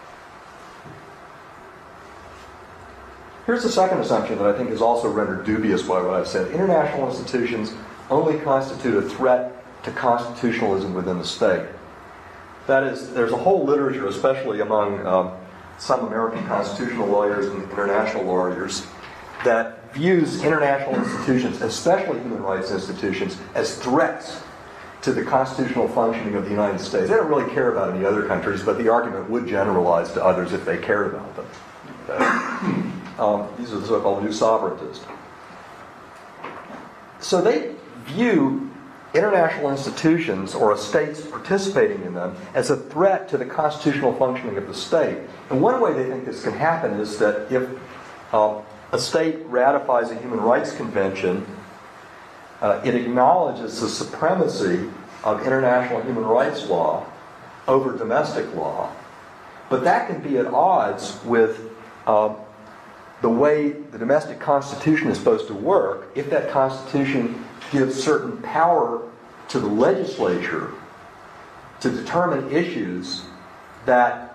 Here's the second assumption that I think is also rendered dubious by what I've said. International institutions only constitute a threat to constitutionalism within the state. That is, there's a whole literature, especially among some American constitutional lawyers and international lawyers, that views international institutions, especially human rights institutions, as threats to the constitutional functioning of the United States. They don't really care about any other countries, but the argument would generalize to others if they cared about them. Okay? These are the so-called new sovereigntists. So they view international institutions or states participating in them as a threat to the constitutional functioning of the state. And one way they think this can happen is that if a state ratifies a human rights convention, it acknowledges the supremacy of international human rights law over domestic law. But that can be at odds with the way the domestic constitution is supposed to work if that constitution gives certain power to the legislature to determine issues that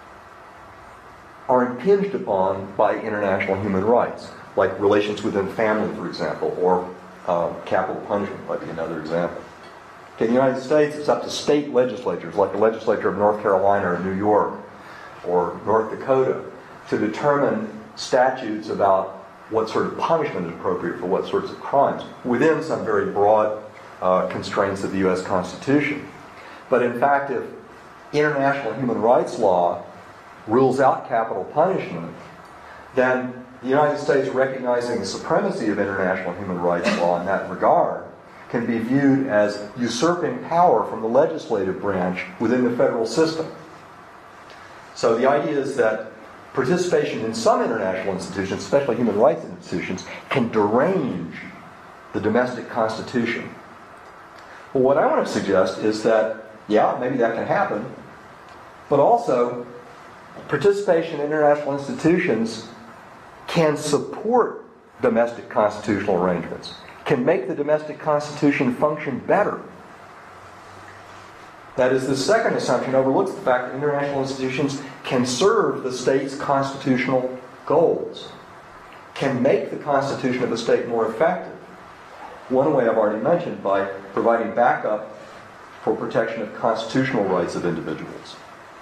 are impinged upon by international human rights, like relations within family, for example, or capital punishment might be another example. In the United States, it's up to state legislatures, like the legislature of North Carolina or New York or North Dakota, to determine statutes about what sort of punishment is appropriate for what sorts of crimes, within some very broad constraints of the U.S. Constitution. But in fact, if international human rights law rules out capital punishment, then the United States, recognizing the supremacy of international human rights law in that regard, can be viewed as usurping power from the legislative branch within the federal system. So the idea is that participation in some international institutions, especially human rights institutions, can derange the domestic constitution. Well, what I want to suggest is that, yeah, maybe that can happen, but also participation in international institutions can support domestic constitutional arrangements, can make the domestic constitution function better. That is, the second assumption overlooks the fact that international institutions can serve the state's constitutional goals, can make the constitution of the state more effective. One way I've already mentioned, by providing backup for protection of constitutional rights of individuals.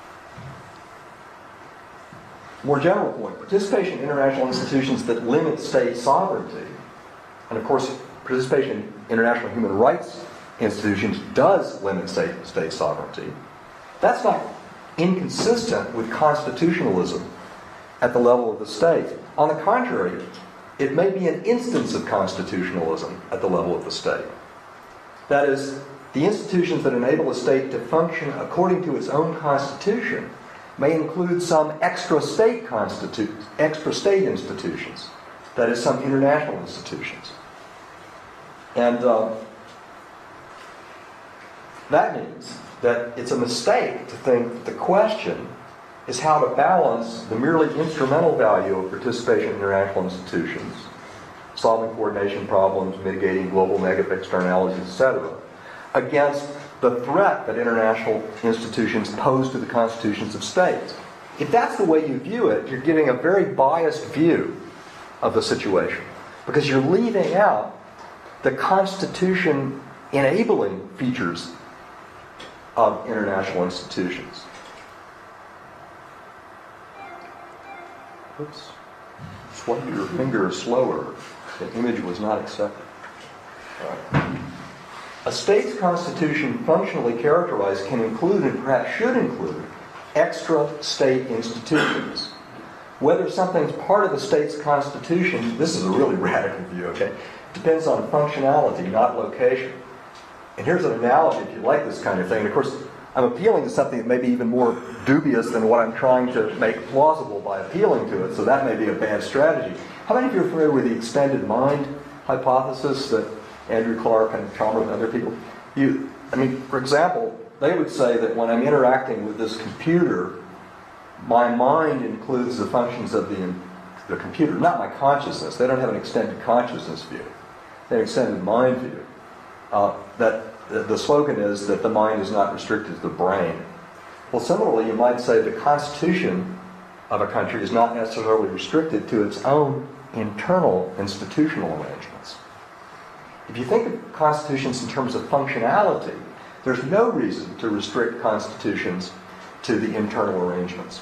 More general point, participation in international institutions that limit state sovereignty, and of course participation in international human rights institutions does limit state sovereignty, that's not inconsistent with constitutionalism at the level of the state. On the contrary, it may be an instance of constitutionalism at the level of the state. That is, the institutions that enable a state to function according to its own constitution may include some extra state institutions, that is, some international institutions. And that means that it's a mistake to think that the question is how to balance the merely instrumental value of participation in international institutions, solving coordination problems, mitigating global negative externalities, etc., against the threat that international institutions pose to the constitutions of states. If that's the way you view it, you're giving a very biased view of the situation, because you're leaving out the constitution enabling features of international institutions. Oops. Swipe your finger slower. The image was not accepted. All right. A state's constitution, functionally characterized, can include, and perhaps should include, extra state institutions. Whether something's part of the state's constitution, this is a really radical view, okay, depends on functionality, not location. And here's an analogy if you like this kind of thing. And of course, I'm appealing to something that may be even more dubious than what I'm trying to make plausible by appealing to it, so that may be a bad strategy. How many of you are familiar with the extended mind hypothesis that Andrew Clark and Chalmers and other people? For example, they would say that when I'm interacting with this computer, my mind includes the functions of the computer, not my consciousness. They don't have an extended consciousness view. They have an extended mind view. That the slogan is that the mind is not restricted to the brain. Well, similarly, you might say the constitution of a country is not necessarily restricted to its own internal institutional arrangements. If you think of constitutions in terms of functionality, there's no reason to restrict constitutions to the internal arrangements.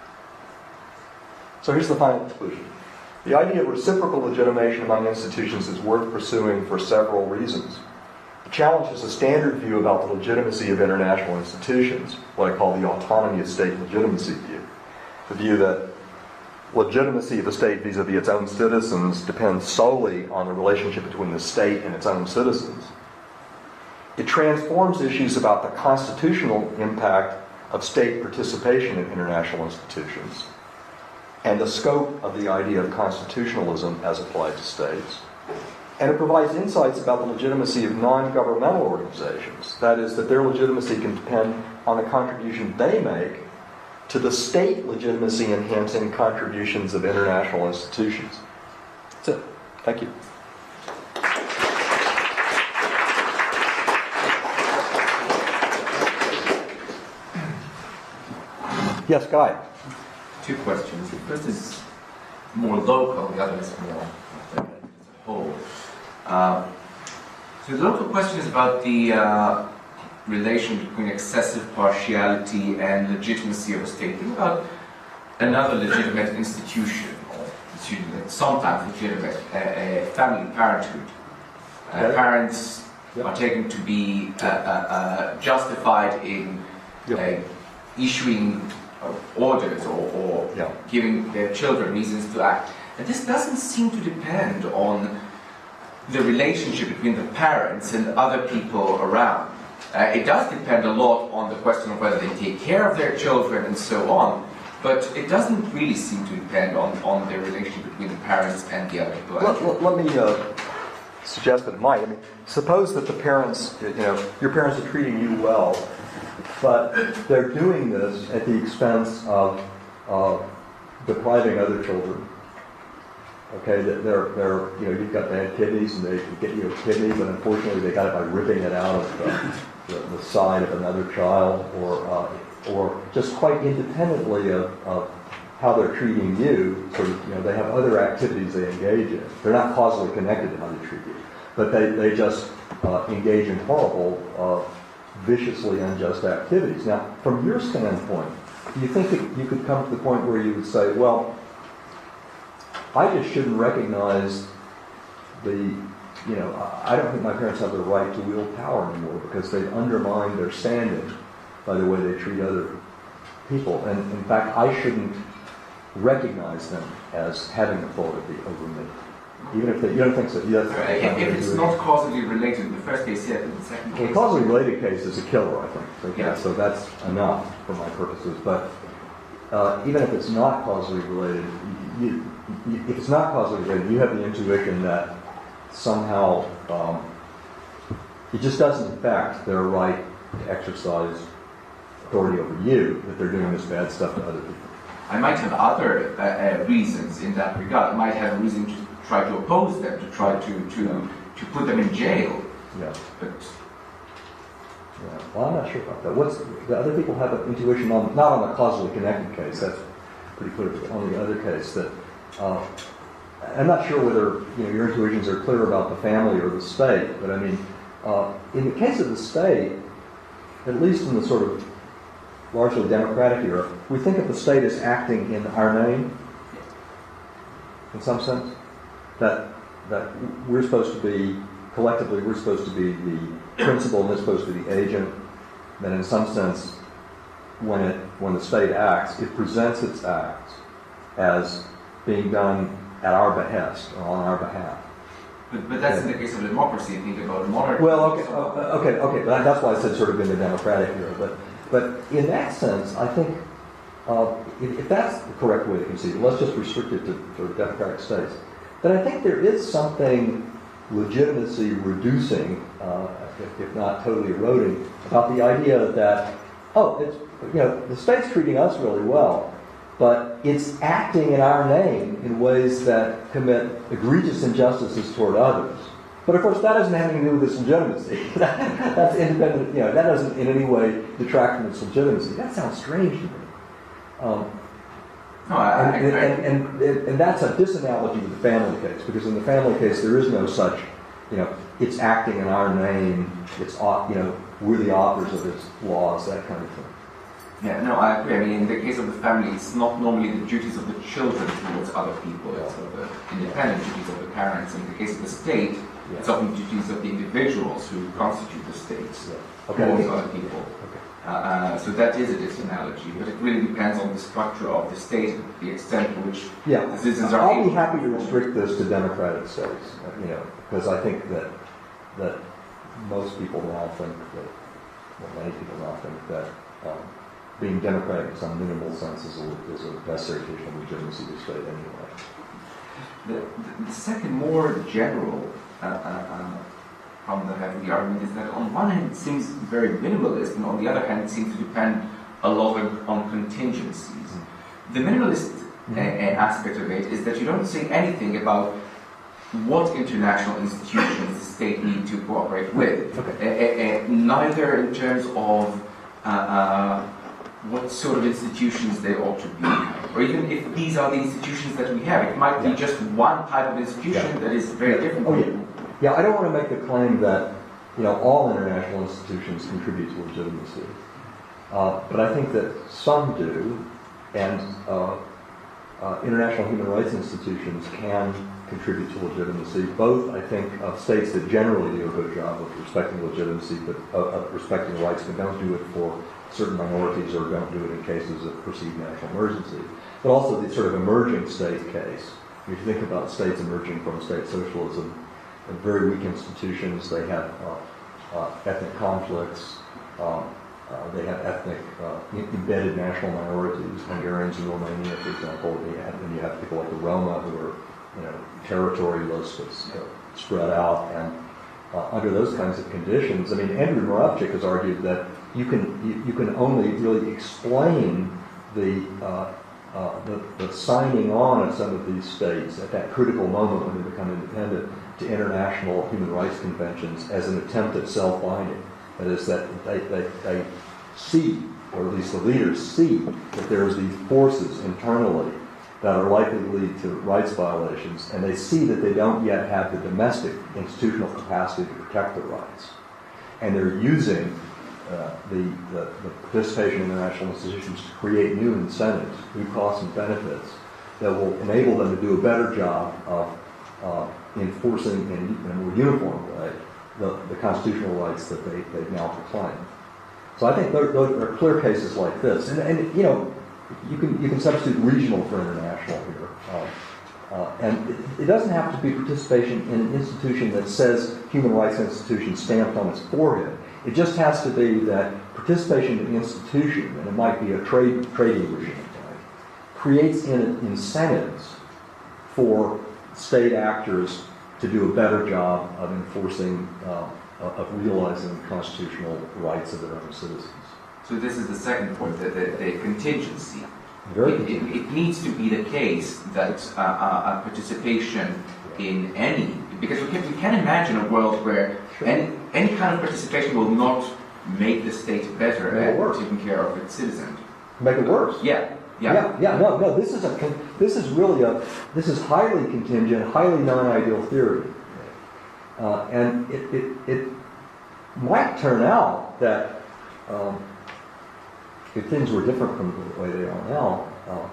So here's the final conclusion. The idea of reciprocal legitimation among institutions is worth pursuing for several reasons. The challenges a standard view about the legitimacy of international institutions, what I call the autonomy of state legitimacy view. The view that legitimacy of the state vis-a-vis its own citizens depends solely on the relationship between the state and its own citizens. It transforms issues about the constitutional impact of state participation in international institutions and the scope of the idea of constitutionalism as applied to states. And it provides insights about the legitimacy of non-governmental organizations. That is, that their legitimacy can depend on the contribution they make to the state legitimacy-enhancing contributions of international institutions. That's it. Thank you. Yes, Guy. Two questions. The first is more local, the other is more as a whole. So the local question is about the relation between excessive partiality and legitimacy of a state. Think about another legitimate institution, or sometimes legitimate, family, parenthood. Parents are taken to be justified in issuing orders or giving their children reasons to act. And this doesn't seem to depend on the relationship between the parents and other people around. It does depend a lot on the question of whether they take care of their children and so on, but it doesn't really seem to depend on the relationship between the parents and the other people. Let me suggest that it might. I mean, suppose that the parents, your parents are treating you well, but they're doing this at the expense of depriving other children. Okay, they're you've got bad kidneys and they get you a kidney, but unfortunately they got it by ripping it out of the side of another child, or just quite independently of how they're treating you. Sort of, they have other activities they engage in. They're not causally connected to how they treat you, but they just engage in horrible, viciously unjust activities. Now, from your standpoint, do you think that you could come to the point where you would say, well, I just shouldn't recognize I don't think my parents have the right to wield power anymore because they've undermined their standing by the way they treat other people. And in fact, I shouldn't recognize them as having authority over me. Even if you don't think so. Yes, if it's not causally related, in the first case, yes, in the second case. The causally related case is a killer, I think. Okay? So that's enough for my purposes. But even if it's not causally related, if it's not causally related, you have the intuition that somehow it just doesn't affect their right to exercise authority over you, that they're doing this bad stuff to other people. I might have other reasons in that regard. I might have a reason to try to oppose them, to try to put them in jail. Yeah. But well, I'm not sure about that. The other people have an intuition not on the causally connected case. That's pretty clear. But on the other case, that I'm not sure whether your intuitions are clear about the family or the state. But I mean, in the case of the state, at least in the sort of largely democratic era, we think of the state as acting in our name, in some sense. That we're supposed to be, collectively, we're supposed to be the principal and they're supposed to be the agent. That in some sense, when the state acts, it presents its acts as being done at our behest or on our behalf. But that's in the case of democracy. Think about monarchy. Well, okay. That's why I said sort of in the democratic era. But in that sense, I think if that's the correct way to conceive it, let's just restrict it to democratic states. Then I think there is something legitimacy reducing, if not totally eroding, about the idea that the state's treating us really well, but it's acting in our name in ways that commit egregious injustices toward others. But of course, that doesn't have anything to do with its legitimacy. That's independent. That doesn't in any way detract from its legitimacy. That sounds strange to me. And that's a disanalogy with the family case, because in the family case there is no such, it's acting in our name. It's we're the authors of its laws, that kind of thing. Yeah, no, I agree. I mean, in the case of the family, it's not normally the duties of the children towards other people. It's sort of the independent duties of the parents. In the case of the state, Yeah. It's often duties of the individuals who constitute the states, Okay. towards other people. Okay. So that is a disanalogy, but it really depends on the structure of the state, the extent to which Yeah, the citizens are I'll be able happy to restrict this to democratic states, because I think that most people now think that, well, many people now think that being democratic in some minimal sense is a necessary condition of legitimacy of the state anyway. The second, more general problem that I have with the argument is that on one hand it seems very minimalist, and on the other hand it seems to depend a lot on contingencies. The minimalist aspect of it is that you don't say anything about what international institutions the state need to cooperate with, neither in terms of what sort of institutions they ought to be, or even if these are the institutions that we have. It might be just one type of institution that is very different. Yeah, I don't want to make the claim that all international institutions contribute to legitimacy, but I think that some do, and international human rights institutions can contribute to legitimacy, both, I think, of states that generally do a good job of respecting legitimacy, but of respecting rights, but don't do it for certain minorities or don't do it in cases of perceived national emergency, but also the sort of emerging state case. If you think about states emerging from state socialism, very weak institutions, they have ethnic conflicts, they have ethnic embedded national minorities, Hungarians in Romania, for example, and you have people like the Roma who are territorialists that's spread out, and under those kinds of conditions, I mean, Andrew Moravchik has argued that you can only really explain the signing on of some of these states at that critical moment when they become independent to international human rights conventions as an attempt at self-binding. That is, that they see, or at least the leaders see, that there's these forces internally that are likely to lead to rights violations, and they see that they don't yet have the domestic institutional capacity to protect their rights. And they're using the participation in international institutions to create new incentives, new costs and benefits that will enable them to do a better job of enforcing in a more uniform way the constitutional rights that they've now proclaimed. So I think there are clear cases like this, and you can substitute regional for international here, and it doesn't have to be participation in an institution that says human rights institution stamped on its forehead. It just has to be that participation in an institution, and it might be a trading regime, creates incentives for state actors to do a better job of enforcing, of realizing constitutional rights of their own citizens. So this is the second point, the contingency. It needs to be the case that participation in any, because we can imagine a world where any kind of participation will not make the state better at taking care of its citizens. Make it worse. Yeah. No. This is highly contingent, highly non-ideal theory, and it might turn out that if things were different from the way they are now,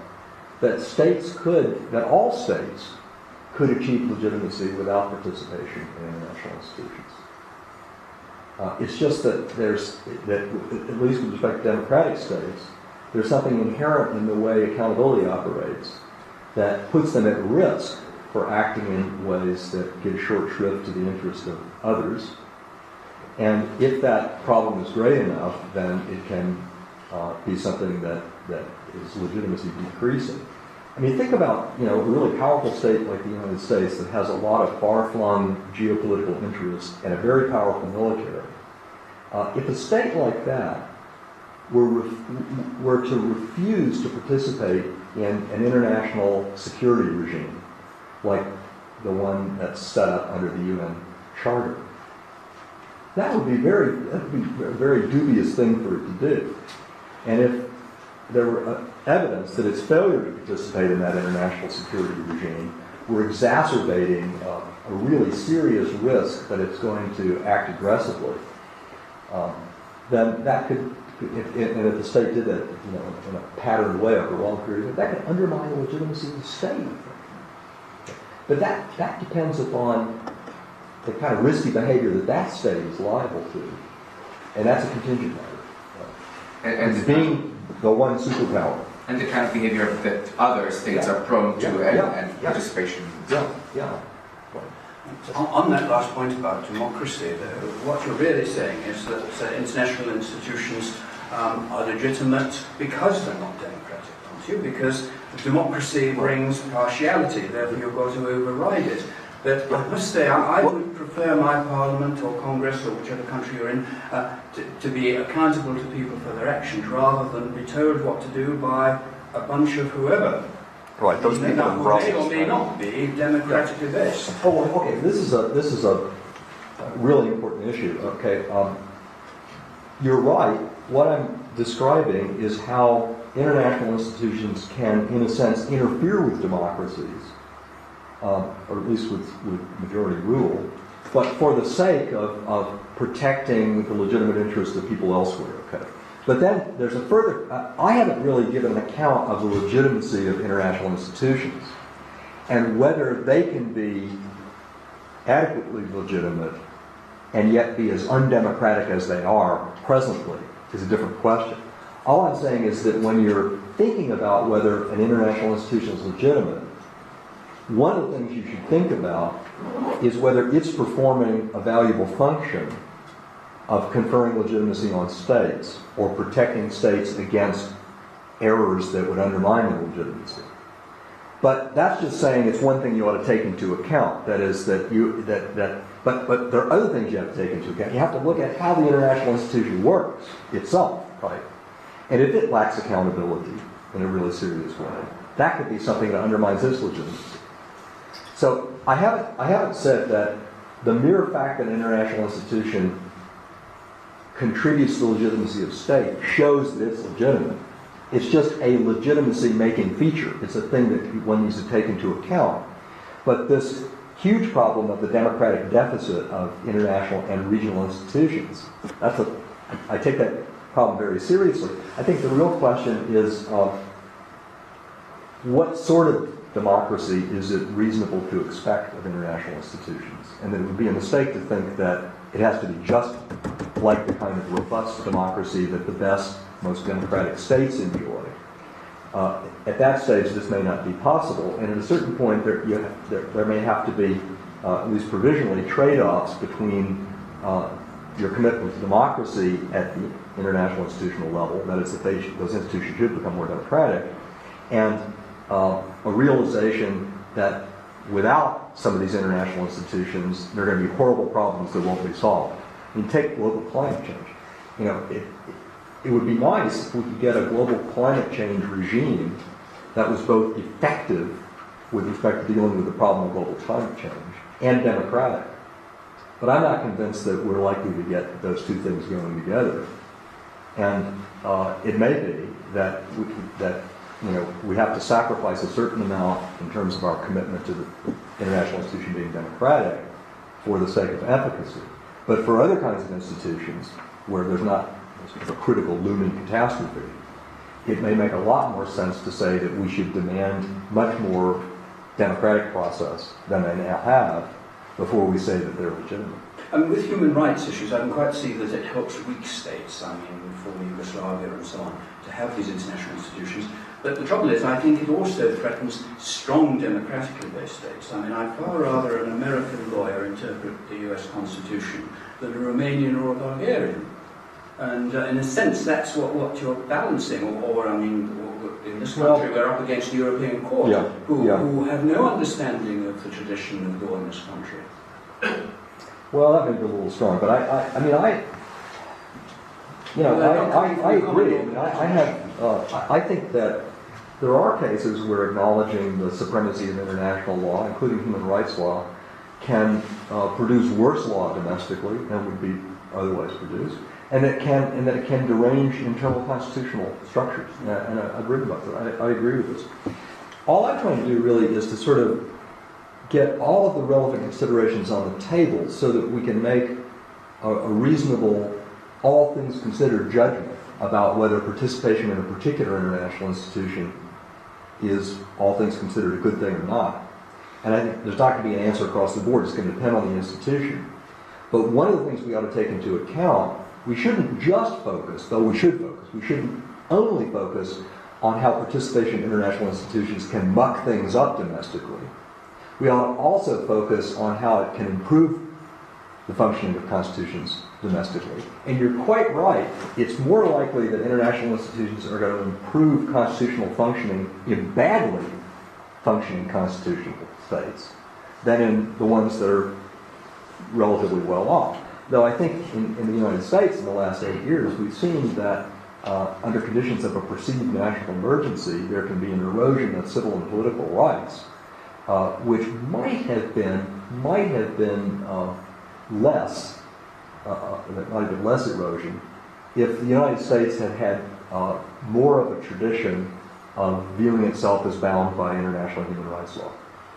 that all states could achieve legitimacy without participation in international institutions. It's just that at least with respect to democratic states, there's something inherent in the way accountability operates that puts them at risk for acting in ways that give short shrift to the interest of others. And if that problem is great enough, then it can be something that is legitimacy decreasing. I mean, think about a really powerful state like the United States that has a lot of far-flung geopolitical interests and a very powerful military. If a state like that were to refuse to participate in an international security regime like the one that's set up under the UN Charter, that would be a very dubious thing for it to do. And if there were evidence that its failure to participate in that international security regime were exacerbating a really serious risk that it's going to act aggressively, then that could, if the state did that in a patterned way over a long period, that could undermine the legitimacy of the state. But that depends upon the kind of risky behavior that state is liable to. And that's a contingent matter. And it's being the one superpower. And the kind of behavior that other states are prone to and participation. Yeah. On that last point about democracy, what you're really saying is that international institutions are legitimate because they're not democratic, aren't you? Because democracy brings partiality, therefore you've got to override it. But I must say, I would prefer my parliament or Congress or whichever country you're in to be accountable to people for their actions rather than be told what to do by a bunch of whoever. Right, those people in Brussels. May or may not be democratically based. Oh, okay. This is a really important issue. Okay, you're right. What I'm describing is how international institutions can, in a sense, interfere with democracies, or at least with majority rule, but for the sake of protecting the legitimate interests of people elsewhere. Okay. But then there's a further, I haven't really given an account of the legitimacy of international institutions and whether they can be adequately legitimate and yet be as undemocratic as they are presently is a different question. All I'm saying is that when you're thinking about whether an international institution is legitimate, one of the things you should think about is whether it's performing a valuable function of conferring legitimacy on states or protecting states against errors that would undermine their legitimacy. But that's just saying it's one thing you ought to take into account. That is but there are other things you have to take into account. You have to look at how the international institution works itself, right? And if it lacks accountability in a really serious way, that could be something that undermines its legitimacy. So I haven't said that the mere fact that an international institution contributes to the legitimacy of state shows that it's legitimate. It's just a legitimacy-making feature. It's a thing that one needs to take into account. But this huge problem of the democratic deficit of international and regional institutions, I take that problem very seriously. I think the real question is what sort of democracy is it reasonable to expect of international institutions? And that it would be a mistake to think that it has to be just like the kind of robust democracy that the best, most democratic states enjoy. At that stage, this may not be possible, and at a certain point, there may have to be, at least provisionally, trade-offs between your commitment to democracy at the international institutional level, that is, that those institutions should become more democratic, and a realization that without some of these international institutions, there are going to be horrible problems that won't be solved. I mean, take global climate change. You know, it would be nice if we could get a global climate change regime that was both effective with respect to dealing with the problem of global climate change and democratic. But I'm not convinced that we're likely to get those two things going together. And it may be that we have to sacrifice a certain amount in terms of our commitment to the international institution being democratic for the sake of efficacy. But for other kinds of institutions where there's not a critical looming catastrophe, it may make a lot more sense to say that we should demand much more democratic process than they now have before we say that they're legitimate. With human rights issues, I can quite see that it helps weak states, I mean, former Yugoslavia and so on, to have these international institutions. But the trouble is, I think it also threatens strong democratically based states. I mean, I'd far rather an American lawyer interpret the US Constitution than a Romanian or a Bulgarian. And in a sense, that's what you're balancing, or I mean, in this country, we're up against the European Court, who have no understanding of the tradition of law in this country. Well, that may be a little strong, but I agree. I think that there are cases where acknowledging the supremacy of international law, including human rights law, can produce worse law domestically than would be otherwise produced, and that it can derange internal constitutional structures. And I've written about that. I agree with this. All I'm trying to do really is to sort of get all of the relevant considerations on the table so that we can make a reasonable, all things considered judgment about whether participation in a particular international institution is, all things considered, a good thing or not. And I think there's not going to be an answer across the board. It's going to depend on the institution. But one of the things we ought to take into account, we shouldn't just focus, though we should focus, we shouldn't only focus on how participation in international institutions can muck things up domestically. We ought to also focus on how it can improve the functioning of constitutions domestically. And you're quite right, it's more likely that international institutions are going to improve constitutional functioning in badly functioning constitutional states than in the ones that are relatively well off. Though I think in the United States in the last 8 years, we've seen that under conditions of a perceived national emergency, there can be an erosion of civil and political rights, which might have been less erosion if the United States had had more of a tradition of viewing itself as bound by international human rights law.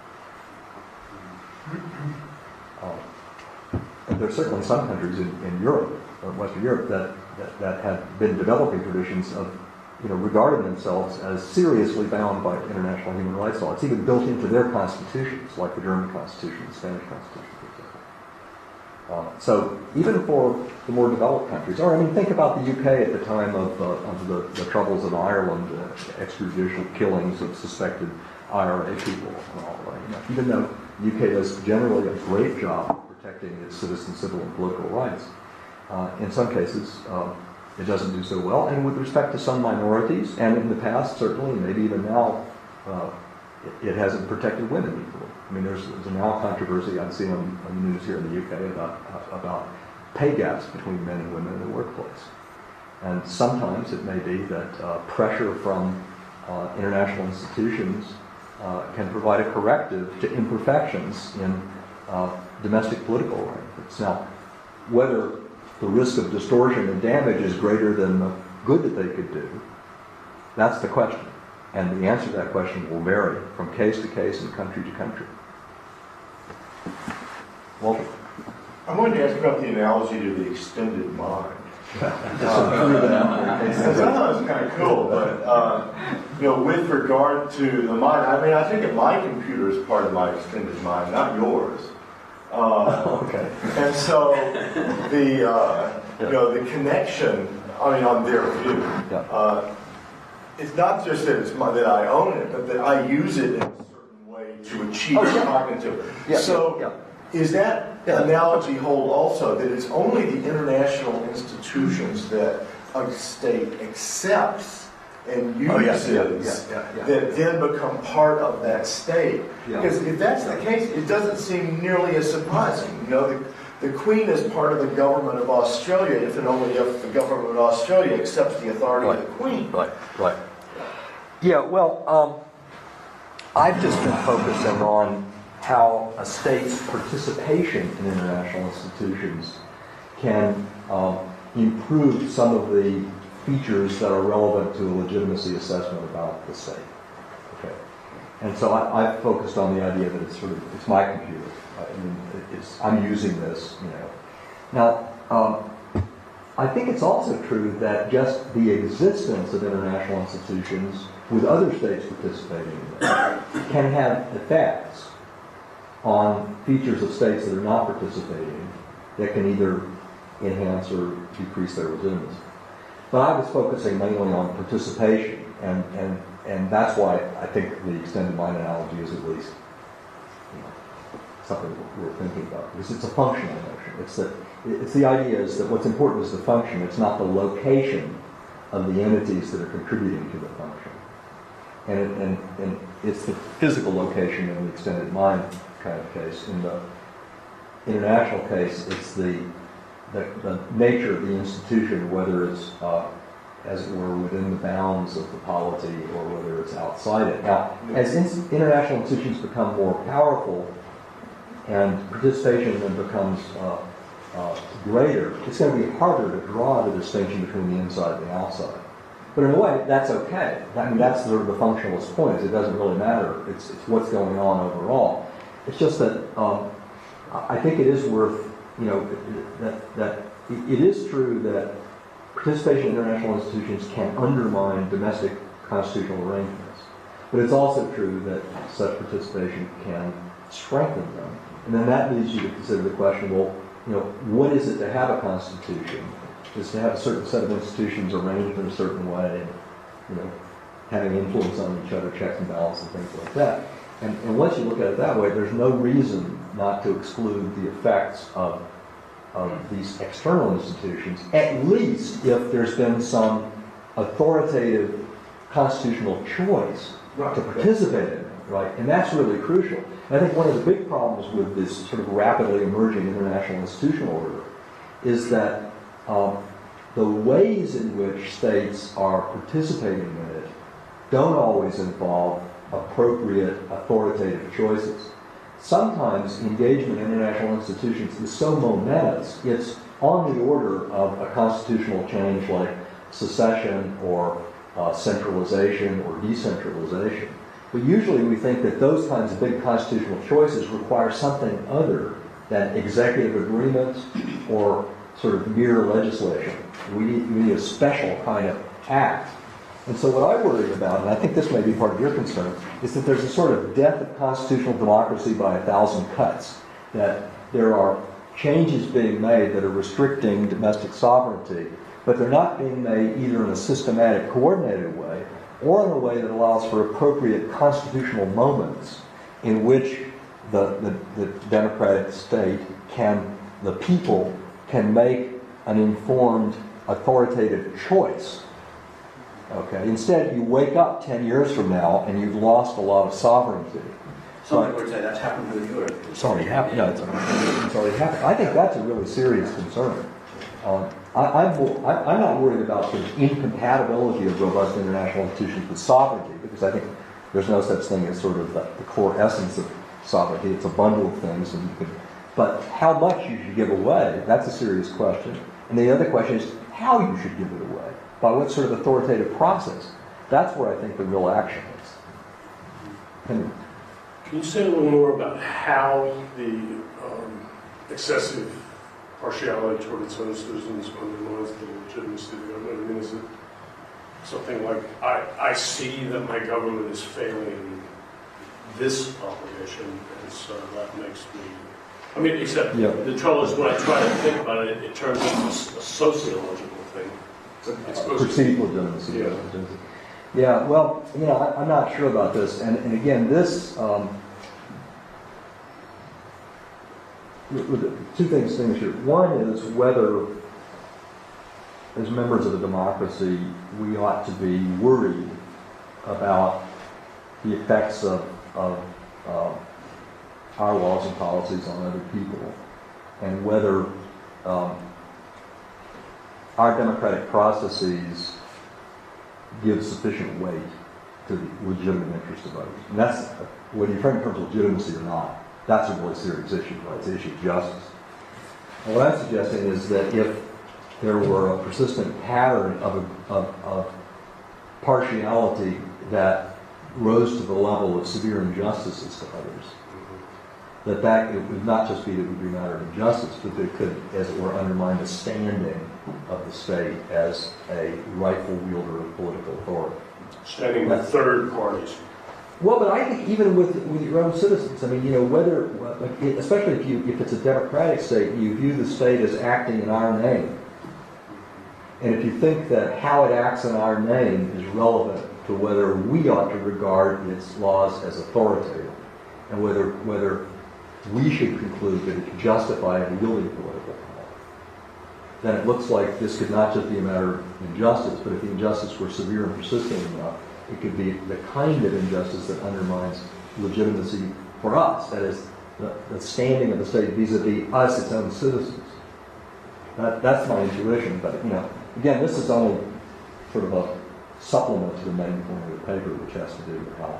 And there are certainly some countries in Europe, or Western Europe, that have been developing traditions of, regarding themselves as seriously bound by international human rights law. It's even built into their constitutions, like the German Constitution, the Spanish Constitution, for example. So even for the more developed countries, or think about the UK at the time of the troubles in Ireland, extrajudicial killings of suspected IRA people and all that. Even though the UK does generally a great job of protecting its citizens' civil and political rights, in some cases it doesn't do so well. And with respect to some minorities, and in the past certainly, maybe even now, it hasn't protected women equally. There's now controversy I've seen on the news here in the UK about pay gaps between men and women in the workplace. And sometimes it may be that pressure from international institutions can provide a corrective to imperfections in domestic political arrangements. Now, whether the risk of distortion and damage is greater than the good that they could do, that's the question. And the answer to that question will vary from case to case and country to country. Walter? I wanted to ask about the analogy to the extended mind. I thought it was kind of cool, but with regard to the mind, I think of my computer as part of my extended mind, not yours. Okay. And so the connection, on their view, it's not just that that I own it, but that I use it in a certain way to achieve cognitive. Is that analogy hold also that it's only the international institutions that a state accepts and uses that then become part of that state? Because if that's the case, it doesn't seem nearly as surprising. The Queen is part of the government of Australia if and only if the government of Australia accepts the authority of the Queen. Right. Yeah, well, I've just been focusing on how a state's participation in international institutions can improve some of the features that are relevant to a legitimacy assessment about the state. Okay. And so I've focused on the idea that it's my computer. I'm using this, Now, I think it's also true that just the existence of international institutions with other states participating in them can have effects on features of states that are not participating that can either enhance or decrease their legitimacy. But I was focusing mainly on participation, and that's why I think the extended mind analogy is at least something we're thinking about, because it's a functional notion. It's the idea is that what's important is the function. It's not the location of the entities that are contributing to the function. And it's the physical location in the extended mind kind of case. In the international case, it's the nature of the institution, whether it's, as it were, within the bounds of the polity or whether it's outside it. Now, as international institutions become more powerful and participation then becomes greater, it's going to be harder to draw the distinction between the inside and the outside. But in a way, that's okay. That's sort of the functionalist point, is it doesn't really matter. It's what's going on overall. It's just that I think it is worth, that it is true that participation in international institutions can undermine domestic constitutional arrangements. But it's also true that such participation can strengthen them. And then that leads you to consider the question, well, what is it to have a constitution? Is to have a certain set of institutions arranged in a certain way, and having influence on each other, checks and balances, and things like that. And once you look at it that way, there's no reason not to exclude the effects of these external institutions, at least if there's been some authoritative constitutional choice to participate in it, right? And that's really crucial. And I think one of the big problems with this sort of rapidly emerging international institutional order is that the ways in which states are participating in it don't always involve appropriate authoritative choices. Sometimes engagement in international institutions is so momentous, it's on the order of a constitutional change like secession or centralization or decentralization. But usually we think that those kinds of big constitutional choices require something other than executive agreements or sort of mere legislation. We need a special kind of act. And so what I worry about, and I think this may be part of your concern, is that there's a sort of death of constitutional democracy by 1,000 cuts, that there are changes being made that are restricting domestic sovereignty, but they're not being made either in a systematic, coordinated way, or in a way that allows for appropriate constitutional moments in which the democratic state the people can make an informed, authoritative choice. Okay. Instead, you wake up 10 years from now and you've lost a lot of sovereignty. Some people would say that's happened with Europe. It's already happened. No, it's already happened. I think that's a really serious concern. I'm not worried about the incompatibility of robust international institutions with sovereignty, because I think there's no such thing as sort of the core essence of sovereignty. It's a bundle of things, but how much you should give away, that's a serious question. And the other question is how you should give it away. By what sort of authoritative process? That's where I think the real action is. Henry. Can you say a little more about how the excessive partiality toward its own citizens undermines the legitimacy of the government? I mean, is it something like, I see that my government is failing this obligation, and so that makes me... I mean, except the trouble is when I try to think about it, it turns into a sociological thing. Perceived legitimacy. Yeah, well, I'm not sure about this. And again, this, two things here. One is whether, as members of a democracy, we ought to be worried about the effects of our laws and policies on other people, and whether our democratic processes give sufficient weight to the legitimate interests of others. And that's, whether you're trying in terms of legitimacy or not, that's a really serious issue, right? It's an issue of justice. And what I'm suggesting is that if there were a persistent pattern of partiality that rose to the level of severe injustices to others, that it would not just be that it would be a matter of injustice, but that it could, as it were, undermine the standing of the state as a rightful wielder of political authority. Standing with third parties. Well, but I think even with your own citizens, I mean, whether, especially if it's a democratic state, you view the state as acting in our name. And if you think that how it acts in our name is relevant to whether we ought to regard its laws as authoritative, and whether we should conclude that it's justified in wielding political power, then it looks like this could not just be a matter of injustice, but if the injustice were severe and persistent enough, it could be the kind of injustice that undermines legitimacy for us, that is, the standing of the state vis-a-vis us, its own citizens. That's my intuition, but again, this is only sort of a supplement to the main point of the paper, which has to do with how.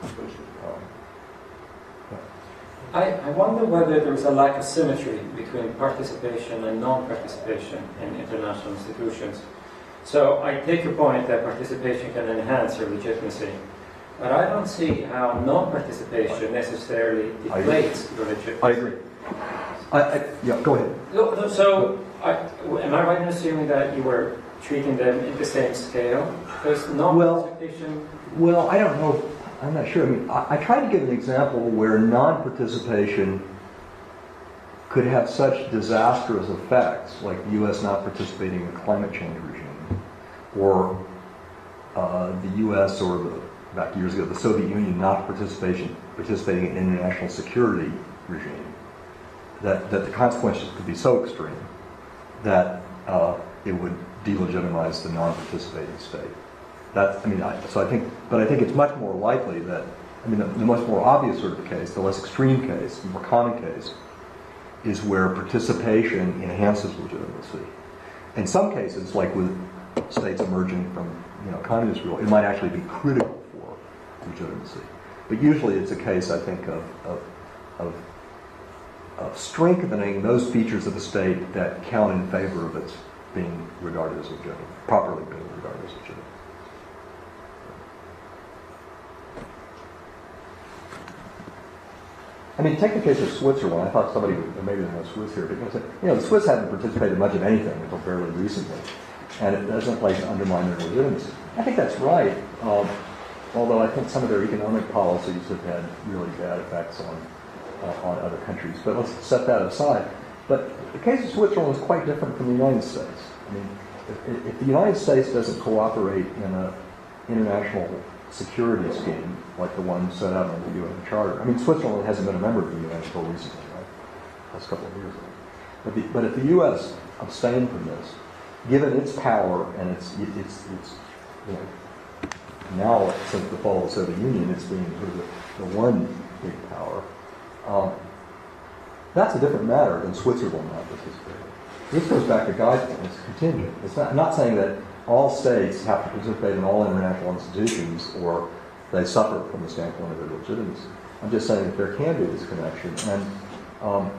I wonder whether there is a lack of symmetry between participation and non-participation in international institutions. So I take your point that participation can enhance your legitimacy, but I don't see how non-participation necessarily deflates your legitimacy. I agree. Yeah, go ahead. So, am I right in assuming that you were treating them in the same scale? Because non-participation... Well, I don't know. I'm not sure. I mean, I tried to give an example where non-participation could have such disastrous effects, like the U.S. not participating in the climate change regime, or the U.S. or back years ago, the Soviet Union not participating in international security regime, that the consequences could be so extreme that it would delegitimize the non-participating state. I think it's much more likely that, the much more obvious sort of case, the less extreme case, the more common case, is where participation enhances legitimacy. In some cases, like with states emerging from communist rule, it might actually be critical for legitimacy. But usually it's a case, I think, of strengthening those features of the state that count in favor of its being regarded as legitimate, properly being regarded as legitimate. Take the case of Switzerland. I thought somebody would, maybe there was Swiss here, but the Swiss haven't participated much of anything until fairly recently, and it doesn't like to undermine their legitimacy. I think that's right, although I think some of their economic policies have had really bad effects on other countries. But let's set that aside. But the case of Switzerland is quite different from the United States. If the United States doesn't cooperate in an international security scheme like the one set out in the UN Charter. Switzerland hasn't been a member of the UN until recently, right? Last couple of years ago. But if the U.S. abstained from this, given its power and its now since the fall of the Soviet Union, it's being sort of the one big power. That's a different matter than Switzerland not participating. This goes back to guidelines. It's contingent. I'm not saying that all states have to participate in all international institutions or they suffer from the standpoint of their legitimacy. I'm just saying that there can be this connection. And,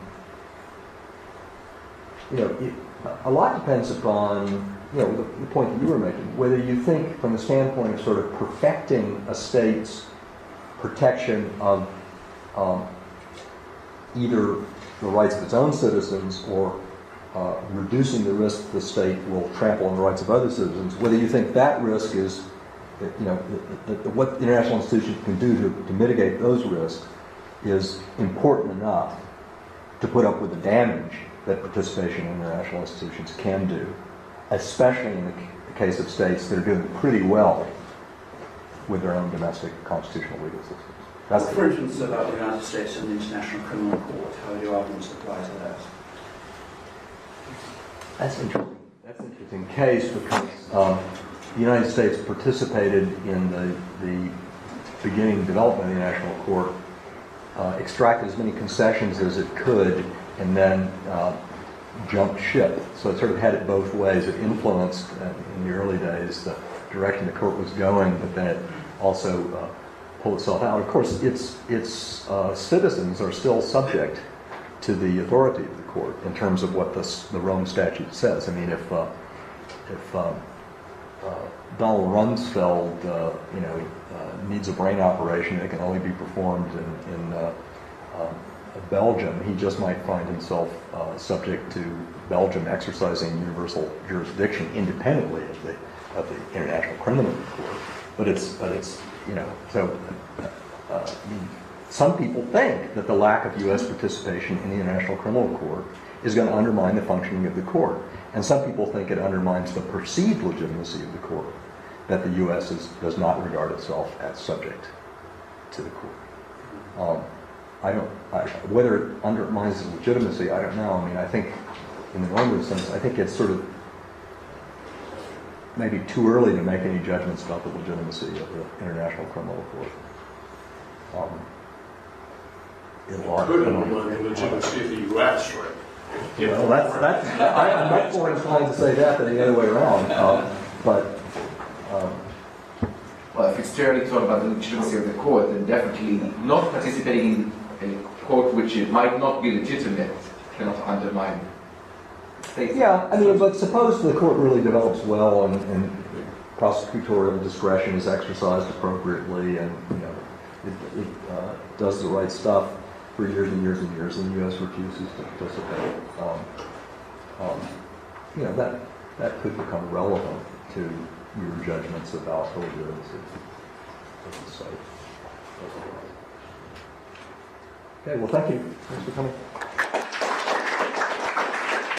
a lot depends upon, the point that you were making, whether you think from the standpoint of sort of perfecting a state's protection of either the rights of its own citizens or reducing the risk that the state will trample on the rights of other citizens, whether you think that risk is, what international institutions can do to mitigate those risks is important enough to put up with the damage that participation in international institutions can do, especially in the case of states that are doing pretty well with their own domestic constitutional legal systems. For instance, about the United States and the International Criminal Court, how do your arguments apply to that? That's interesting. That's an interesting case because the United States participated in the beginning development of the International Court, extracted as many concessions as it could, and then jumped ship. So it sort of had it both ways. It influenced, in the early days, the direction the court was going, but then it also pulled itself out. Of course, its citizens are still subject to the authority of the court in terms of what the Rome Statute says. If Donald Rumsfeld, needs a brain operation that can only be performed in Belgium, he just might find himself subject to Belgium exercising universal jurisdiction independently of the International Criminal Court. But it's some people think that the lack of U.S. participation in the International Criminal Court is going to undermine the functioning of the court. And some people think it undermines the perceived legitimacy of the court, that the U.S. does not regard itself as subject to the court. Whether it undermines the legitimacy, I don't know. I think, in the normative sense, I think it's sort of maybe too early to make any judgments about the legitimacy of the International Criminal Court. It could undermine the legitimacy of the U.S., right? Well, I'm much more inclined to say that than the other way around. Well, if it's fairly thought about the legitimacy of the court, then definitely not participating in a court which it might not be legitimate cannot undermine state. Yeah, but suppose the court really develops well and prosecutorial discretion is exercised appropriately and it does the right stuff for years and years and years, and the U.S. refuses to participate. That could become relevant to your judgments about the legitimacy of the state. Okay, well, thank you. Thanks for coming.